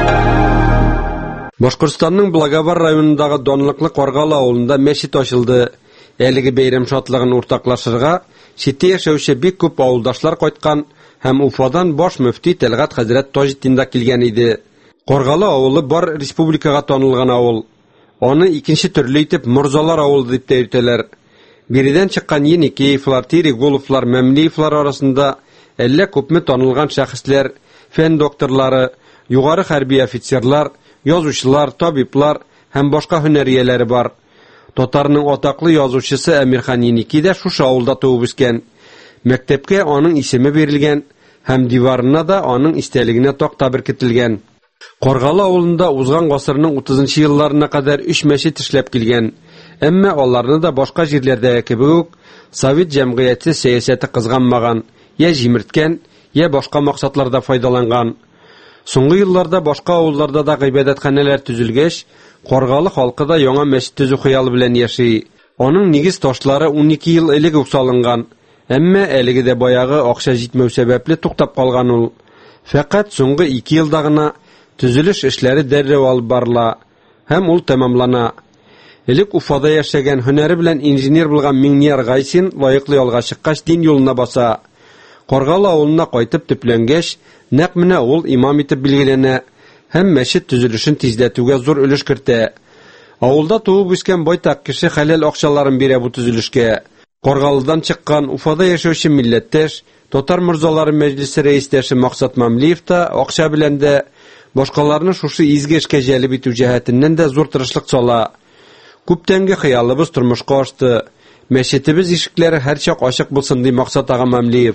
S15: Башкортстанның Благовар районындагы Донлыклы Каргалы авылында мәчет ачылды. Әлеге бәйрәм шатлыгын уртаклашырга чите яшәүче бик күп авылдашлар кайткан һәм Уфадан баш мөфти Тәлгат хәзрәт Таҗетдин да килгән иде. Каргалы авылы бар республикага танылган авыл. Аны икенче төрле итеп Морзалар авылы дип тә йөртәләр. Биредән чыккан Еникеевлар, Терегуловлар, Мәмлиевлар арасында әллә күпме танылган шәхесләр, фән докторлары, югары хәрби офицерлар, язучылар, табиблар һәм башка һөнәрияләре бар. Татарның атаклы язучысы Әмирхан Еники дә шушы авылда туып үскән. Мәктәпкә аның исеме бирелгән һәм диварына да аның истәлегенә такта беркетелгән. Каргалы авылында узган гасырның 30-нчы елларына кадәр 3 мәчет эшләп килгән. Әмма аларны да башка җирләрдә кебек үк Совет җәмгыяте сәясәте кызганмаган, я җимерткән, я башка максатларда файдаланган. Соңгы елларда башка авылларда да гыйбадәтханәләр төзелгәч, Каргалы халкы да яңа мәчет төзү хыялы белән яши. Аның нигез ташлары 12 ел элек үк салынган. Әмма әлеге дә баягы акча җитмәү сәбәпле туктап калган ул. Фәкать соңгы 2 елда гына төзелеш эшләре дәррәү алып барыла һәм ул тәмамлана. Элек Уфада яшәгән һөнәре белән инженер булган Миңнияр Гайсин лаеклы ялга чыккач дин юлына баса. Каргалы авылына кайтып төпләнгәч, нәкъ менә ул имам итеп билгеләнә һәм мәчет төзелешен тизләтүгә зур өлеш кертә. Авылда туып үскән байтак кеше хәләл акчаларын бирә бу төзелешкә. Каргалыдан чыккан Уфада яшәүче милләттәш, Татар морзалары мәҗлесе рәистәше Максат Мамлиев та акча белән дә башкаларны шушы изге эшкә җәлеп итү җәһәтеннән дә зур тырышлык сала. Күптәнге хыялыбыз тормышка ашты. Мәчетебез ишекләре һәрчак ачык булсын ди Максат ага Мамлиев.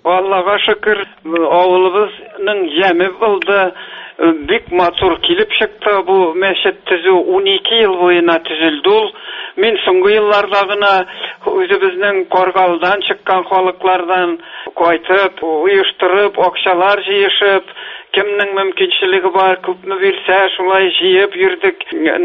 S18: Аллага шөкер, авылыбызның яме булды. Бик матур килеп чыкты бу мәчет төзү 12 ел буена төзелде ул. Мин соңгы елларда гына үзебезнең Каргалдан чыккан халыклардан кайтып, уйыштырып, акчалар җыешып, кемнең мөмкинчелеге бар, күпме бирсә, шулай җыеп йөрдек.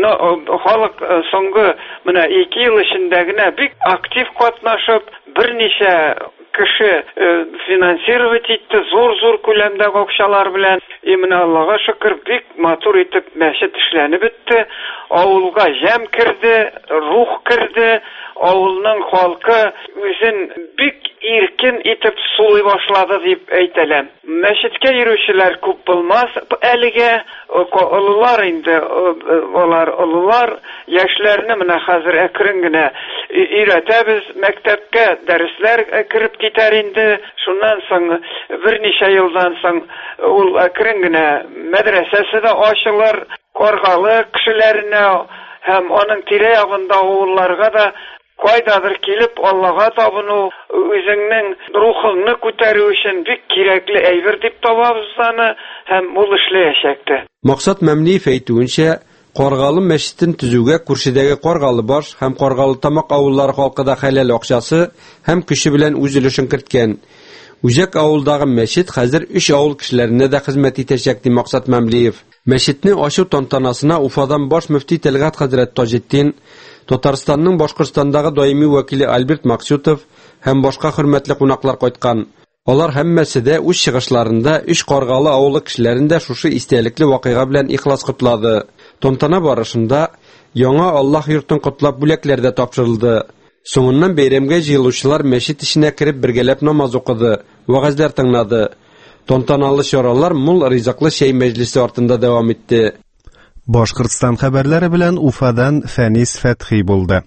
S18: Халык соңгы менә 2 ел эчендә генә бик актив катнашып, берничә кеше финансировать итте, зур күләмдәге акчалар белән. Менә Аллага шөкер, бик матур итеп мәчет эшләнеп бетте. Авылга җәм керде, рух керде. Авылның халкы үзен бик иркен итеп сулый башлады дип әйтәләм. Мәчеткә йөрүчеләр күп булмас, әлегә олылар инде, алар олылар яшьләрне менә хәзер әкрен генә өйрәтәбез, мәктәпкә дәресләр кереп китәр инде. Шуннан соң берничә елдан соң ул әкрен генә мәдрәсәсе дә ачылыр, Каргалы кешеләренә һәм аның тирә-ягында авылларга да кайдадыр килеп Аллага табыну, үзеңнең рухыңны күтәрү өчен бик кирәкле әйбер дип табабыз аны, һәм ул эшләячәкте.
S15: Максат Мәмлиев әйтүенчә, Каргалы мәчетен төзүгә күршедәге Каргалы баш һәм Каргалы тамак авыллары халкы да хәләл акчасы һәм көче белән үз өлешен керткән. Үзәк авылдагы мәчет хәзер 3 авыл кешеләренә дә хезмәт итәчәк ди Максат Мәмлиев. Мәчетне ачу тантанасына Уфадан баш мөфти Тәлгат хәзрәт Таҗетдин, Татарстанның Башкортстандагы даими вәкиле Альберт Максютов һәм башка хөрмәтле кунаклар кайткан. Алар һәммәсе дә үз чыгышларында 3 Каргалы авылы кешеләрен дә шушы истәлекле вакыйга белән ихлас котлады. Тантана барышында яңа Аллаһ йортын котлап бүләкләр дә тапшырылды. Соңыннан бәйрәмгә җыелучылар мәчет ишенә кереп бергәләп намаз укыды, вәгазьләр тыңлады. Тантаналы чаралар мул ризыклы чәй мәҗлесе артында дәвам итте.
S1: Башкортстан хәбәрләре белән Уфадан Фәнис Фәтхи булды.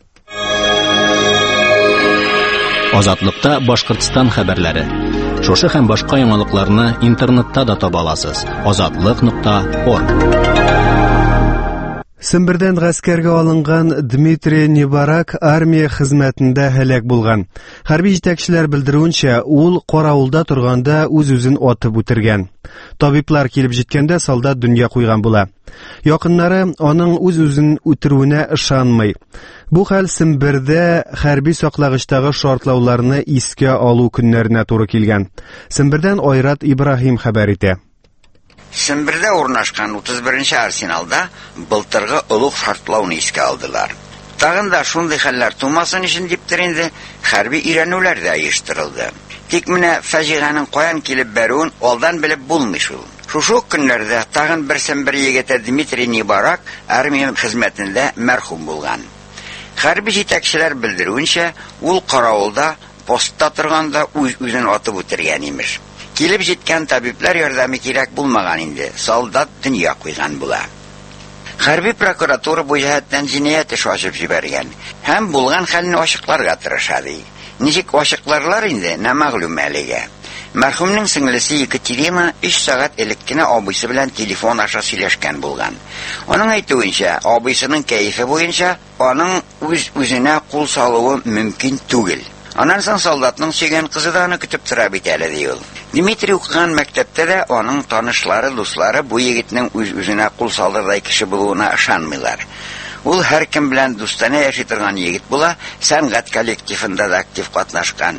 S2: Азатлыкта Башкортстан хәбәрләре. Шушы һәм башка яңалыкларны интернетта да таба аласыз. Azatlyk.org.
S1: Сембердән гаскәргә алынган Дмитрий Небарак армия хезмәтендә һәлак булган. Хәрби җитәкчеләр белдерүенчә, ул каравылда торганда үз-үзен атып үтергән. Табиблар килеп җиткәндә солдат дөнья куйган була. Якыннары аның үз-үзен үтерүенә ышанмый. Бу хәл Сембердә хәрби саклагычтагы шартлауларны искә алу көннәренә туры килгән. Сембердән Айрат Ибраһим хәбәр итә.
S19: Сембердә урнашкан 31-нче арсеналда былтыргы олуг шартлауны искә алдылар. Тагын да шундый хәлләр тумасын өчен диптер инде хәрби өйрәнүләр дә оештырылды. Тик менә фаҗиганың каян килеп бәрүен алдан белеп булмый шул. Шушы көннәрдә тагын бер Сембер егете Дмитрий Небарак армия хезмәтендә мәрхүм булган. Хәрби җитәкчеләр белдерүенчә, ул каравылда постта торганда үз-үзен атып үтергән имеш. Килеп җиткән табиблар ярдәме кирәк булмаган инде. Солдат дөнья куйган була. Хәрби прокуратура бу җәһәттән җинаять эше ачып җибәргән һәм булган хәлне ачыкларга тырыша ди. Ничек ачыкларлар инде, мәгълүм әлегә. Мәрхүмнең сеңлесе Екатерина 3 сәгать элек кенә абыйсы белән телефон аша сөйләшкән булган. Аның әйтүенчә, абыйсының кәефе буенча аның үз-үзенә кул салуы мөмкин түгел. Аннан соң солдатның сөйгән кызы да аны көтеп тора бит әле ди ул. Дмитрий укыган мәктәптә дә аның танышлары, дуслары бу егетнең үз-үзенә кул салдырдай кеше булуына ышанмыйлар. Ул һәркем белән дустана яши торган егет була, сәнгать коллективында да актив катнашкан.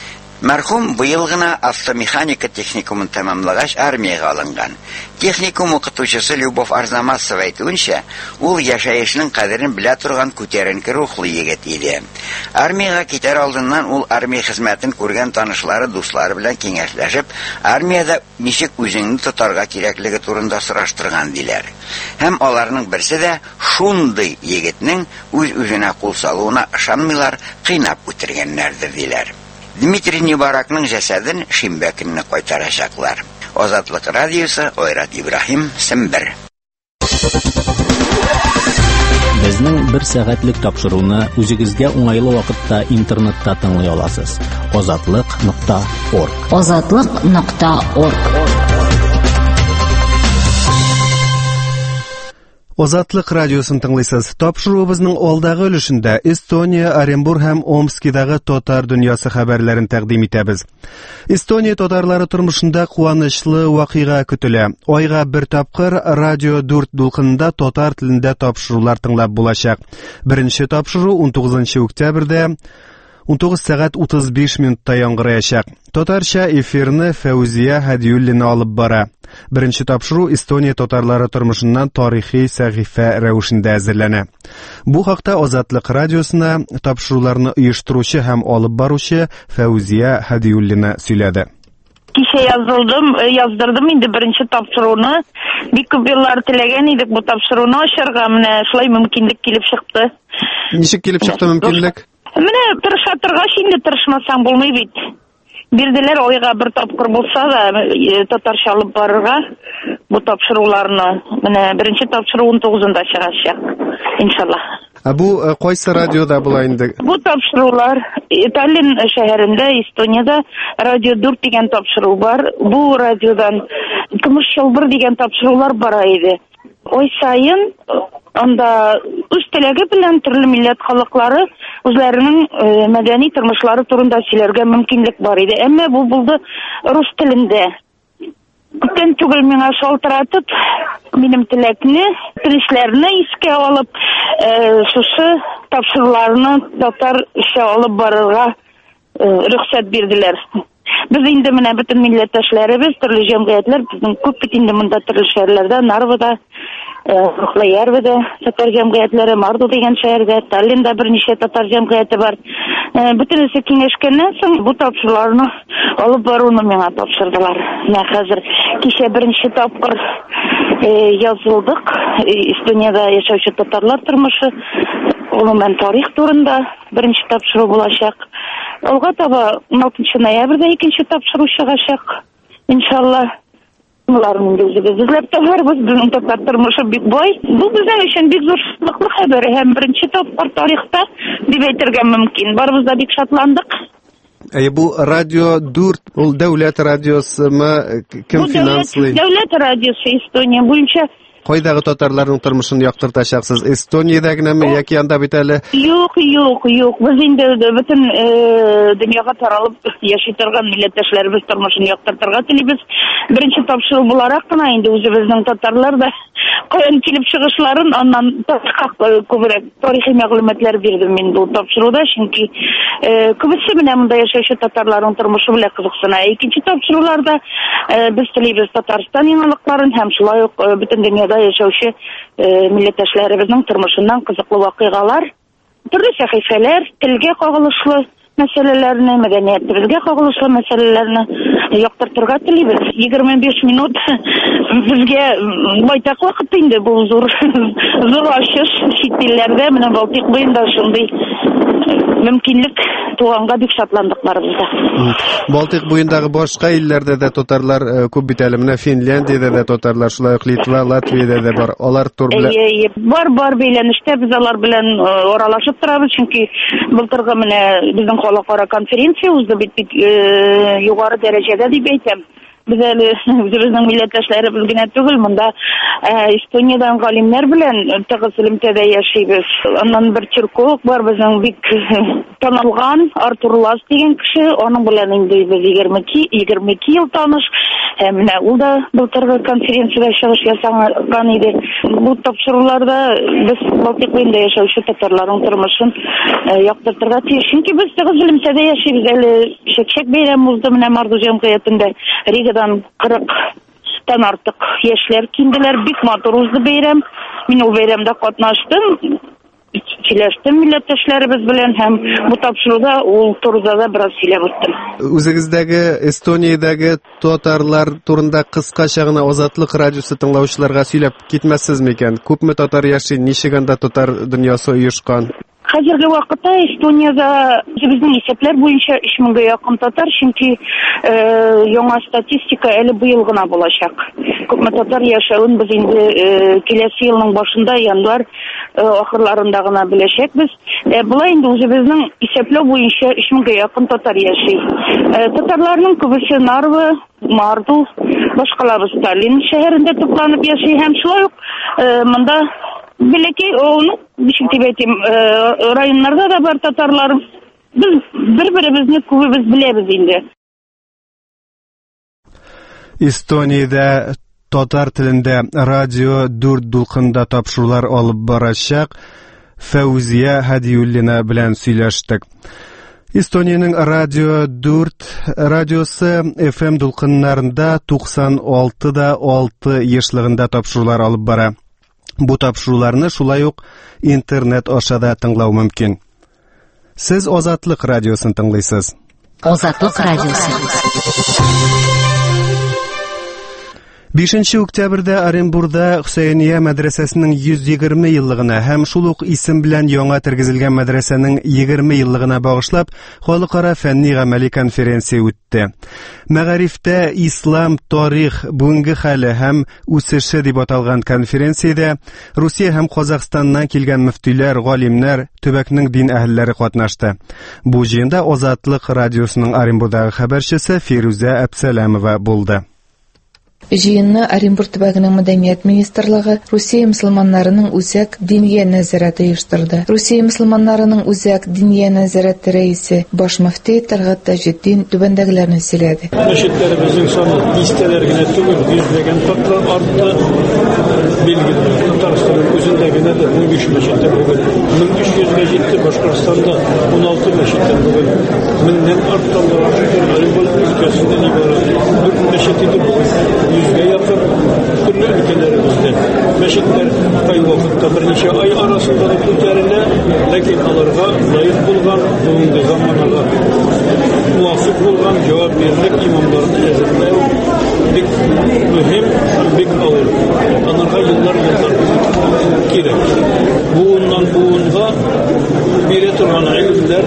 S19: Мәрхүм быел гына автомеханика техникумын тәмамлагач армиягә алынган. Техникум укытучысы Любовь Арзамасова әйтүенчә, ул яшәешнең кадерен белә торган күтәренке рухлы егет иде. Армиягә китәр алдыннан ул армия хезмәтен күргән танышлары, дуслары белән киңәшләшеп, армиядә ничек үзеңне тотарга кирәклеге турында сораштырган диләр. Һәм аларның берсе дә шундый егетнең үз-үзенә кул салуына ышанмыйлар, кыйнап үтергәннәрдер диләр. Дмитрий Небаракның җәсәден шимбә көнне кайтарачаклар. Азатлык радиосы, Айрат Ибраһим, Сембер.
S2: Безнең 1 сәгатьлек тапшыруны үзегезгә уңайлы вакытта интернетта тыңлый аласыз. Azatlyk.org.
S6: Azatlyk.org.
S1: Озатлык радиосын тыңлыйсыз. Тапшыруыбызның алдагы өлешендә Эстония, Оренбург һәм Омскидагы татар дөньясы хәбәрләрен тәкъдим итәбез. Эстония татарлары тормышында куанычлы вакыйга көтелә. Айга бер тапкыр Радио 4 дулкынында татар телендә тапшырулар тыңлап булачак. Беренче тапшыру 19 октябрьдә 19 сәгать 35 минутта яңгыраячак. Татарча эфирны Фәүзия Хәдиуллина алып бара. Беренче тапшыру Эстония татарлары тормышыннан тарихи сәхифә рәвешендә әзерләнә. Бу хакта Азатлык радиосына тапшыруларны оештыручы һәм алып баручы Фәүзия Хәдиуллина сөйләде.
S20: Кичә яздырдым инде беренче тапшыруны. Бик күп еллар теләгән идек бу тапшыруны ачарга, менә шулай мөмкинлек килеп чыкты.
S1: Ничек килеп чыкты мөмкинлек?
S20: Менә тырыша торгач инде тырышмасаң булмый бит. Бирделәр айга бер тапкыр булса да татарча алып барырга бу тапшыруларны. Менә беренче тапшыру 19-нда чыгачак. Иншаллах.
S1: Бу кайсы радиода була инде?
S20: Бу тапшырулар Таллин шәһәрендә, Эстонияда Радио 4 дигән тапшыру бар. Бу радиодан Тумыш Чалбыр дигән тапшырулар бара иде. Ой сайын анда үз теләге белән төрле милләт халыклары үзләренең мәдәни тормышлары турында сөйләргә мөмкинлек бар иде. Әмма бу булды рус телендә. Күптән түгел миңа шалтыратып, минем теләкне, телешләрне искә алып, шушы тапшыруларны татарча алып барырга рөхсәт бирделәр. Без инде менә бөтен милләттәшләребез, төрле җәмгыятьләр, безнең күп бит инде монда төрле шәһәрләрдә, Нарвада, Рухлаярвада татар җәмгыятьләре, Марду дигән шәһәрдә, Таллинда берничә татар җәмгыяте бар. Бөтенесе киңәшкәннән соң бу тапшыруларны алып баруны миңа тапшырдылар. Менә хәзер кичә беренче тапкыр язылдык. Эстонияда яшәүче татарлар тормышы, гомумән тарих турында беренче тапшыру булачак. Алга таба 16 ноябрьдә икенче тапшыру чыгачак. Иншалла. Буларны үзебез эзләп табарбыз. Безнең татар тормышы бик бай. Бу безнең өчен бик зур шатлыклы хәбәр. Һәм беренче тапкыр тарихта дип әйтергә мөмкин. Барыбыз да бик шатландык.
S1: Бу Радио 4 ул дәүләт радиосымы, кем финанслый?
S20: Дәүләт радиосы Эстония буенча.
S1: Кайдагы татарларның тормышын яктыртачаксыз? Эстониядә генәме яки анда бит әле?
S20: Юк. Без инде бөтен дөньяга таралып яши торган милләттәшләребез тормышын яктыртырга телибез. Беренче тапшыру буларак кына инде үзебезнең татарлар да каян килеп чыгышларын, аннан күбрәк тарихи мәгълүматлар бирдем мин бу тапшыруда, чөнки күбесе менә монда яшәүче татарларның тормышы белән кызыксына. Икенче тапшыруларда без телибез Татарстан яңалыкларын һәм шулай ук бөтен дөньяда яшәүче милләттәшләребезнең тормышыннан кызыклы вакыйгалар, төрле сәхифәләр, телгә кагылышлы мәсьәләләрне, мәдәниятебезгә кагылышлы мәсьәләләрне яктыртырга телибез. 25 минут безгә байтак вакыт инде, бу зур ачыш чит илләрдә, менә Балтик буенда шундый мөмкинлек туганга бик шатландыкларыбызда.
S1: Балтик буендагы башка илләрдә дә татарлар күп бит әле, менә Финляндиядә дә татарлар, шулай ук Литва, Латвиядә дә бар. Алар турында
S20: бар бәйләнештә без алар белән аралашып торабыз, чөнки былтыргы менә безнең халыкара конференция узды бит югары дәрәҗәдә дип әйтәм. Без әле үзебезнең милләттәшләребез генә түгел, монда Эстониядән галимнәр белән тыгыз элемтәдә яшибез. Аннан бер тюрколог бар, безнең бик танылган Артур Лас дигән кеше, аның белән инде без 22 ел таныш. Менә ул да былтыргы конференциядә чыгыш ясаган иде. Бу тапшыруларда без Балтик буенда яшәүче татарларның тормышын яктыртырга тиеш. Чөнки без тыгыз элемтәдә яшибез. Әле Чәкчәк бәйрәме узды менә Марду җәмгыятендә. 40-тан артык яшьләр килделәр, бик матур узды бәйрәм. Мин ул бәйрәмдә катнаштым, сөйләштем милләттәшләребез белән һәм бу тапшыруда ул турыда бераз сөйләп үттем.
S1: Үзегездәге Эстониядәге татарлар турында кыскача гына Азатлык радиосы тыңлаучыларга сөйләп китмәссез микән? Күпме татар яши, ничек анда татар дөньясы оешкан?
S20: Хәзерге вакытта Эстонияда безнең исәпләр буенча 3000-га якын татар, чөнки яңа статистика әле быел гына булачак. Күпме татар яшәвен без инде киләсе елның башында, январь ахырларында гына беләчәкбез. Булай инде үзебезнең исәпләү буенча 3000-га якын татар яши. Татарларның күбесе Нарва, Марду, башкалары Таллин шәһәрендә тупланып яши һәм шулай ук монда Белеки, onu бишектебетим, районнарда да бар татарлар. Biz bir-birimizni күбебез билебез инде.
S1: Эстониядә татар телендә радио 4 дулкында тапшырулар алып барачак Фәүзия Хадиуллина белән сөйләштек. Эстониянең радио 4 радиосы FM дулкыннарында 96.6 яшьлегендә тапшырулар алып бара. Бу тапшыруларны шулай ук интернет аша да тыңлау мөмкин. Сез Азатлык радиосын тыңлыйсыз.
S6: Азатлык радиосы.
S1: 5 октябрьдә Оренбургда Хөсәйния мәдрәсәсенең 120 еллыгына һәм шул ук исем белән яңа тергезелгән мәдрәсәнең 20 еллыгына багышлап халыкара фәнни-гамәли конференция үтте. Мәгарифтә ислам, тарих, бүгенге хәле һәм үсеше дип аталган конференциядә Русия һәм Казакъстаннан килгән мөфтиләр, галимнәр, төбәкнең дин әһелләре катнашты. Бу җыенда Азатлык радиосының Оренбургдагы хәбәрчесе Фируза Әбсәләмова булды.
S21: Җыенны Оренбург төбәгенең мәдәният министрлыгы Русия мөселманнарының үзәк диния нәзарәте оештырды. Русия мөселманнарының үзәк диния нәзарәте рәисе баш мөфти Талгат Таҗетдин түбәндәгеләрне сөйләде.
S22: Мәчетләребезнең саны дистәләр генә түгел, йөзләгән татлар артты. Билгеле, Татарстанның үзендә генә дә 15 мәчеттә бүген 1300-гә җитте, Башкортстанда 16 мәчеттә бүген 1000-дән артканлар Оренбург өлкәсендә ибарәт. Бер мәчет иде бүген 100-гә якын төрле өлкәләребездә. Мәчетләр кай вакытта берничә ай арасында да күтәрелә, ләкин аларга лаек булган, бүгенге заманга муафиq булган җавапкерлек имамларны әзерләү бик мөһим һәм бик авыр. Анарга еллар кирәк. Буыннан буынга бирә торган илмләр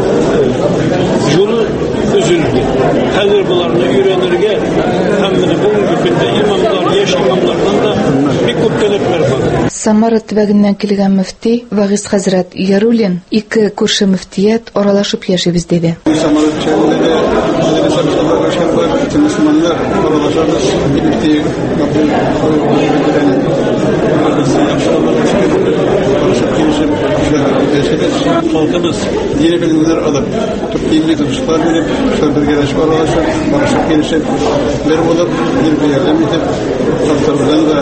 S22: юлы үзелде. Хәзер буларны өйрәнергә һәм менә бүгенге көндә имамлар, яшь имамлардан да бик күп таләпләр бар.
S21: Самара төбәгеннән килгән мөфти Вагиз хәзрәт Ярулин ике күрше мөфтият аралашып яшибез диде.
S23: Самара төбәгендә мөселманнар аралашабыз, мөфти халкыбыз дини белемнәр алып, Төркиягә тырышлар биреп, шәһәргә аралашып, барышып килешеп, бер булып, бер ярдәм итеп, татарлардан да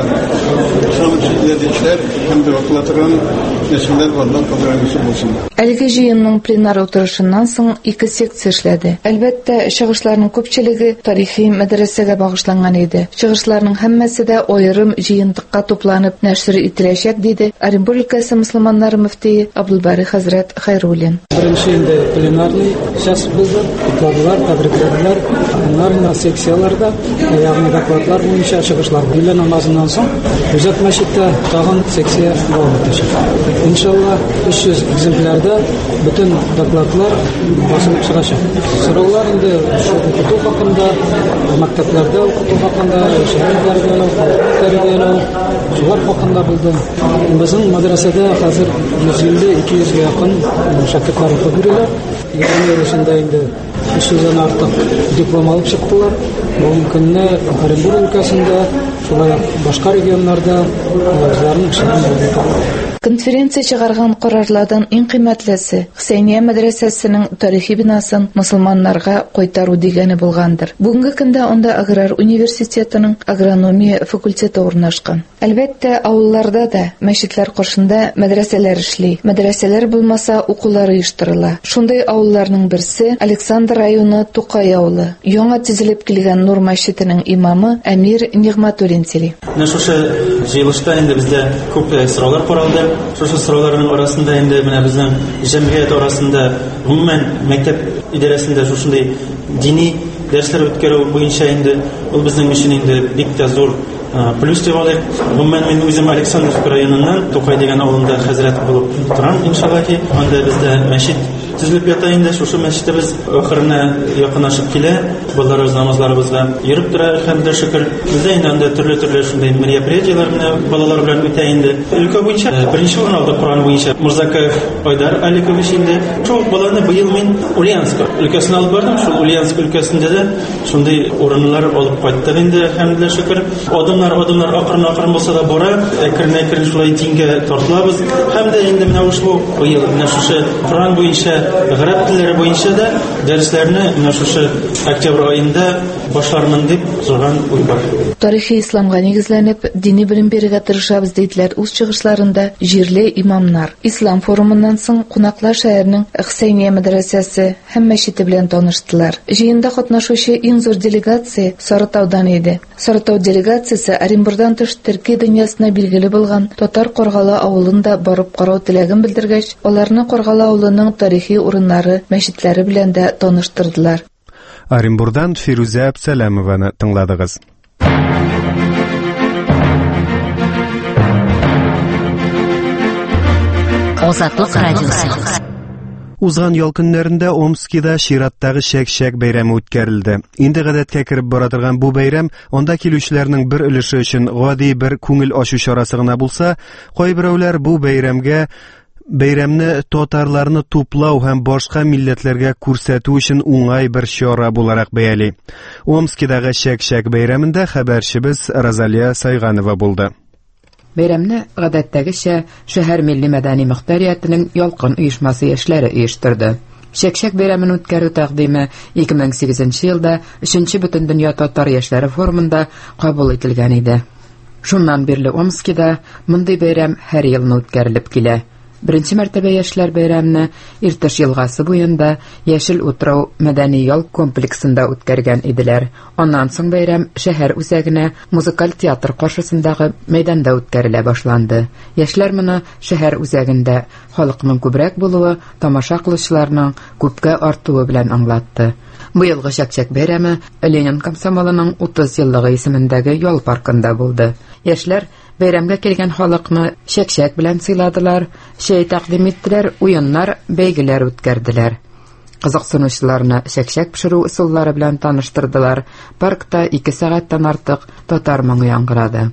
S23: шәһәрләр һәм дә вакытлардан нәселләр вардан кадерләнүсе булсын.
S21: Әлеге җыенның пленар утырышыннан соң ике секция эшләде. Әлбәттә, чыгышларның күпчелеге тарихи мәдрәсәгә багышланган иде. Чыгышларның һәммәсе дә аерым җыентыкка тупланып нәшр ителәчәк диде Оренбург өлкәсе мөселманнары мөфтие Абдулбари хәзрәт Хайруллин.
S24: Беренче инде пленарный час булды. Докладлар, тәбрикләрләр, аннан секцияларда ягъни докладлар буенча чыгышлар бүле намазыннан соң Үзәк мәчеттә тагын секция дәвам итәчәк. Иншалла 300 экземплярда бөтен докладлар басылып чыгачак. Сораулар инде укыту хакында, мәктәпләрдә укыту хакында, шәһәрләрдә тәрбияләү, шулар хакында булды. Безнең мәдрәсәдә хәзер 150-200 якын шәкертләр укып йөриләр. Ягъни рәсендә инде 300-дән артык диплом алып чыктылар. Бүгенге көнне Оренбург өлкәсендә, шулай башка регионнарда үзләренең эшләрен башлый.
S21: Конференция чыгарган карарлардан иң кыйммәтлесе Хөсәйния мәдрәсәсенең тарихи бинасын мөселманнарга кайтару дигәне булгандыр. Бүгенге көндә анда Аграр университетының агрономия факультеты урнашкан. Әлбәттә, авылларда да мәчетләр каршында мәдрәсәләр эшли. Мәдрәсәләр булмаса, укулар оештырыла. Шундый авылларның берсе Александр районы Тукай авылы. Яңа төзелеп килгән Нур мәчетенең имамы Әмир Нигъматуллин сөйли.
S25: Шушы җыелышта инде бездә күп сораулар каралды. Шушы сорауларның арасында инде менә безнең җәмгыять арасында гомумән мәктәп идарәсендә шушындый дини дәресләр үткәрү буенча инде ул безнең өчен инде бик тә зур плюс дип алыйк. Гомумән мин үзем Александровск районыннан Тукай дигән авылында хәзрәт булып торам, иншаллаһи. Анда бездә мәчет төзелеп ята инде. Шушы мәчетебез ахырына якынашып килә. Балалар намазларыбызга йөреп тора, хәмдә шөкер. Бездә инде анда төрле шундый мероприятиялар менә балалар белән үтә инде. Өлкә буенча беренче урын алды Коран буенча. Мурзаков Айдар Аликович инде. Шул баланы быел мин Ульяновск өлкәсенә алып бардым. Шул Ульяновск өлкәсендә дә шундый урыннар алып кайттык инде, хәмдә шөкер. Адымнар акрын булса да бара, әкрен шулай дингә тартылабыз. Һәм дә инде менә ушул быел менә шушы Коран буенча, гарәп телләре буенча да дәресләрне менә шушы октябрь аенда башлармын дип торган уй бар.
S21: Тарихи исламга нигезләнеп, дини белем бирергә тырышабыз диделәр үз чыгышларында җирле имамнар. Ислам форумыннан соң кунаклар шәһәрнең Хусейния мәдрәсәсе һәм мәчете белән таныштылар. Җыенда катнашучы иң зур делегация Сарытаудан иде. Сарытау делегациясе Оренбурдан тыш Төркия дөньясына билгеле булган Татар Каргалы авылында барып карау теләген белдергәч, аларны Каргалы авылының тарихи урыннары, мәчетләре белән дә таныштырдылар.
S1: Оренбурдан Фируза Абсалямованы тыңладыгыз.
S6: Азатлык радиосы.
S1: Узган ял көннәрендә Омскида чираттагы шәк-шәк бәйрәме үткәрелде. Инде гадәткә кереп бара торган бу бәйрәм анда килүчеләрнең бер өлеше өчен гади бер күңел ачу чарасы гына булса, кайберәүләр бу бәйрәмне татарларны туплау һәм башка милләтләргә күрсәтү өчен уңай бер чара буларак бәяли. Омскидагы шәк-шәк бәйрәмендә хәбәрчебез Розалия Сайганова булды.
S4: Бәйрәмне гадәттәгечә шәһәр милли мәдәни мөхтәриятының ялкын оешмасы яшьләре оештырды. Шәк-шәк бәйрәмен үткәрү тәкъдиме 2008 елда 3-нче Бөтендөнья татар яшьләре форумында кабул ителгән иде. Шуннан бирле Омскида мондый бәйрәм һәр елны үткәрелеп килә. Беренче мәртәбә яшьләр бәйрәмне Иртеш елгасы буенда Яшел утрау мәдәни ял комплексында үткәргән иделәр. Аннан соң бәйрәм шәһәр үзәгенә музыкаль театр каршысындагы мәйданда үткәрелә башланды. Яшьләр моны шәһәр үзәгендә халыкның күбрәк булуы, тамаша кылучыларның күпкә артуы белән аңлатты. Быелгы шәк-шәк бәйрәме Ленин комсомолының 30 еллыгы исемендәге ял паркында булды. Яшьләр бәйрәмгә килгән халыкны шәк-шәк белән сыйладылар, чәй тәкъдим иттеләр, уеннар, бәйгеләр үткәрделәр. Кызыксынучыларны шәк-шәк пешерү ысуллары белән таныштырдылар. Паркта 2 сәгатьтән артык татар моңы яңгырады.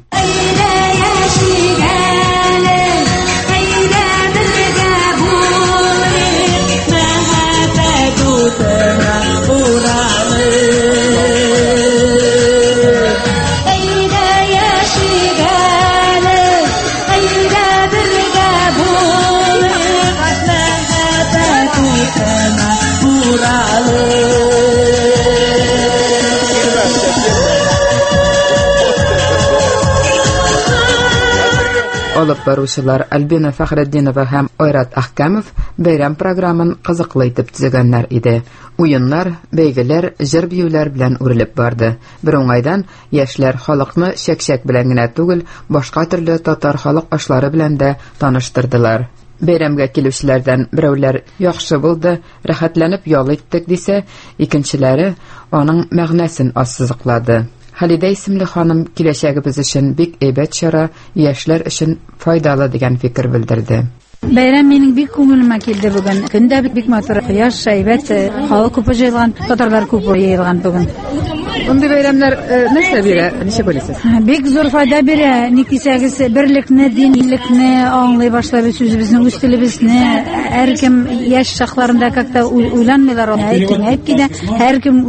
S4: Алып баручылар Альбина Фахретдинова һәм Айрат Ахкамов бәйрәм программын кызыклы итеп төзегәннәр иде. Уеннар, бәйгеләр, җыр-биюләр белән үрелеп барды. Бер уңайдан яшьләр халыкны шәк-шәк белән генә түгел, башка төрле татар халык ашлары белән дә таныштырдылар. Бәйрәмгә килүчеләрдән берәүләр яхшы булды, рәхәтләнеп ял иттек дисә, икенчеләре аның мәгънәсен ассызыклады. Халидә исемле ханым киләчәгебез өчен бик әйбәт чара, яшьләр өчен файдалы дигән фикер белдерде.
S5: Бәйрәм минең бик күңелемә килде бүгән. Көндә бик матур, кояш, әйбәт, халык күп җыелган, татарлар күп җыелган бүгән.
S4: Мондый бәйрәмнәр нәрсә бирә? Ничә беләсез?
S5: Бик зур файда бирә. Ник дисәгез, берлекне, динлекне аңлый башлабыз, үзебезнең үз телебезне. Һәркем яшь чакларында как-то уйланмыйлар. Әйткәндә, һәркем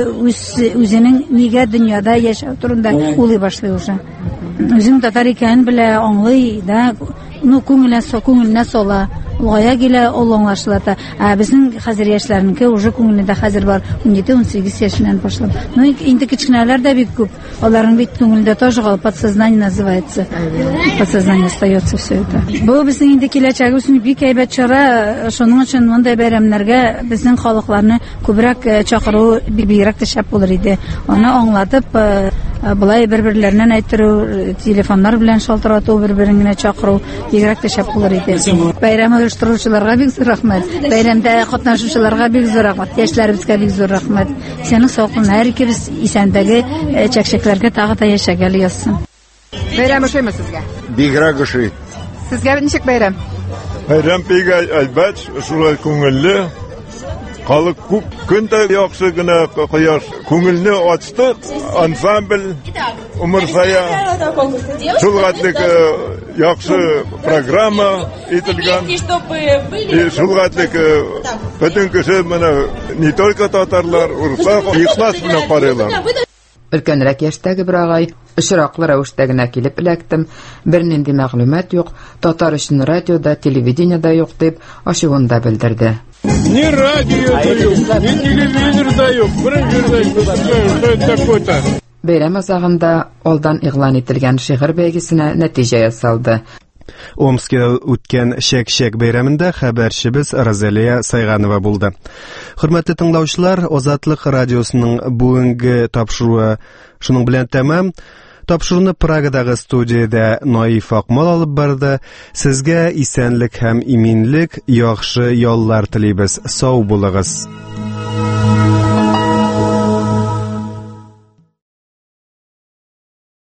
S5: үзенең нигә дөньяда яшәү турында уйлый башлый уже. Үзең татар икәнен белә, аңлый да, күңеленә сала. Угая гилә олаңлашылата. Безнең хәзер яшьләрнеке уже күңелендә хәзер бар 17-18 яшеннән башлап. Инде кичкенәләр дә бик күп. Аларның бит күңелендә тоже подсознание называется. Подсознание остается все это. Бу безнең инде киләчәгебез бик әйбәт чара. Шуның өчен мондай бәйрәмнәргә безнең халыкларны күбрәк чакыру бигрәк тә шәп булыр иде. Аны аңлатып, булай бер-берләреннән әйттерү, телефоннар белән шалтырату, бер-берен генә чакыру бигрәк тә шәп булыр иде. Бәйрәм оештыручыларга бик зур рәхмәт. Бәйрәмдә катнашучыларга бик зур рәхмәт. Яшьләребезгә бик зур рәхмәт. Синең саклыгың һәр икебез исәндәге чәкчәкләргә тагы да яшәгәле язсын.
S4: Бәйрәм ошыймы сезгә?
S7: Бигрәк ошый.
S4: Сезгә ничек бәйрәм?
S7: Бәйрәм бик әйбәт, шулай күңелле. Халык күнде яхшы гына кояш күңелне ачты. Ансамбль Умырсая шулгатлык яхшы программа ителгән. Шулгатлык бөтен кеше менә не только татарлар, урыслар ихлас белән карыйлар.
S4: Өлкәнрәк яшьтәге бер агай очраклы рәвештә генә килеп эләктем. Бернинди мәгълүмат юк, татар өчен радиода, телевидениеда юк дип ачуында белдерде.
S22: Ни радиода юк, ни телевизорда юк, беренче такой-то.
S4: Бәйрәм азагында алдан игълан ителгән шигырь бәйгесенә нәтиҗә ясалды.
S1: Омскида үткән Шәк-Шәк бәйрәмендә хәбәрчебез Розалия Сайганова булды. Хөрмәтле тыңлаучылар, Азатлык радиосының бүгенге тапшыруы шуның белән тәмам. Тапшыруны Прагадагы студиядә Наиф Акмал алып барды. Сезгә исәнлек һәм иминлек, яхшы яллар телибез. Сау булыгыз.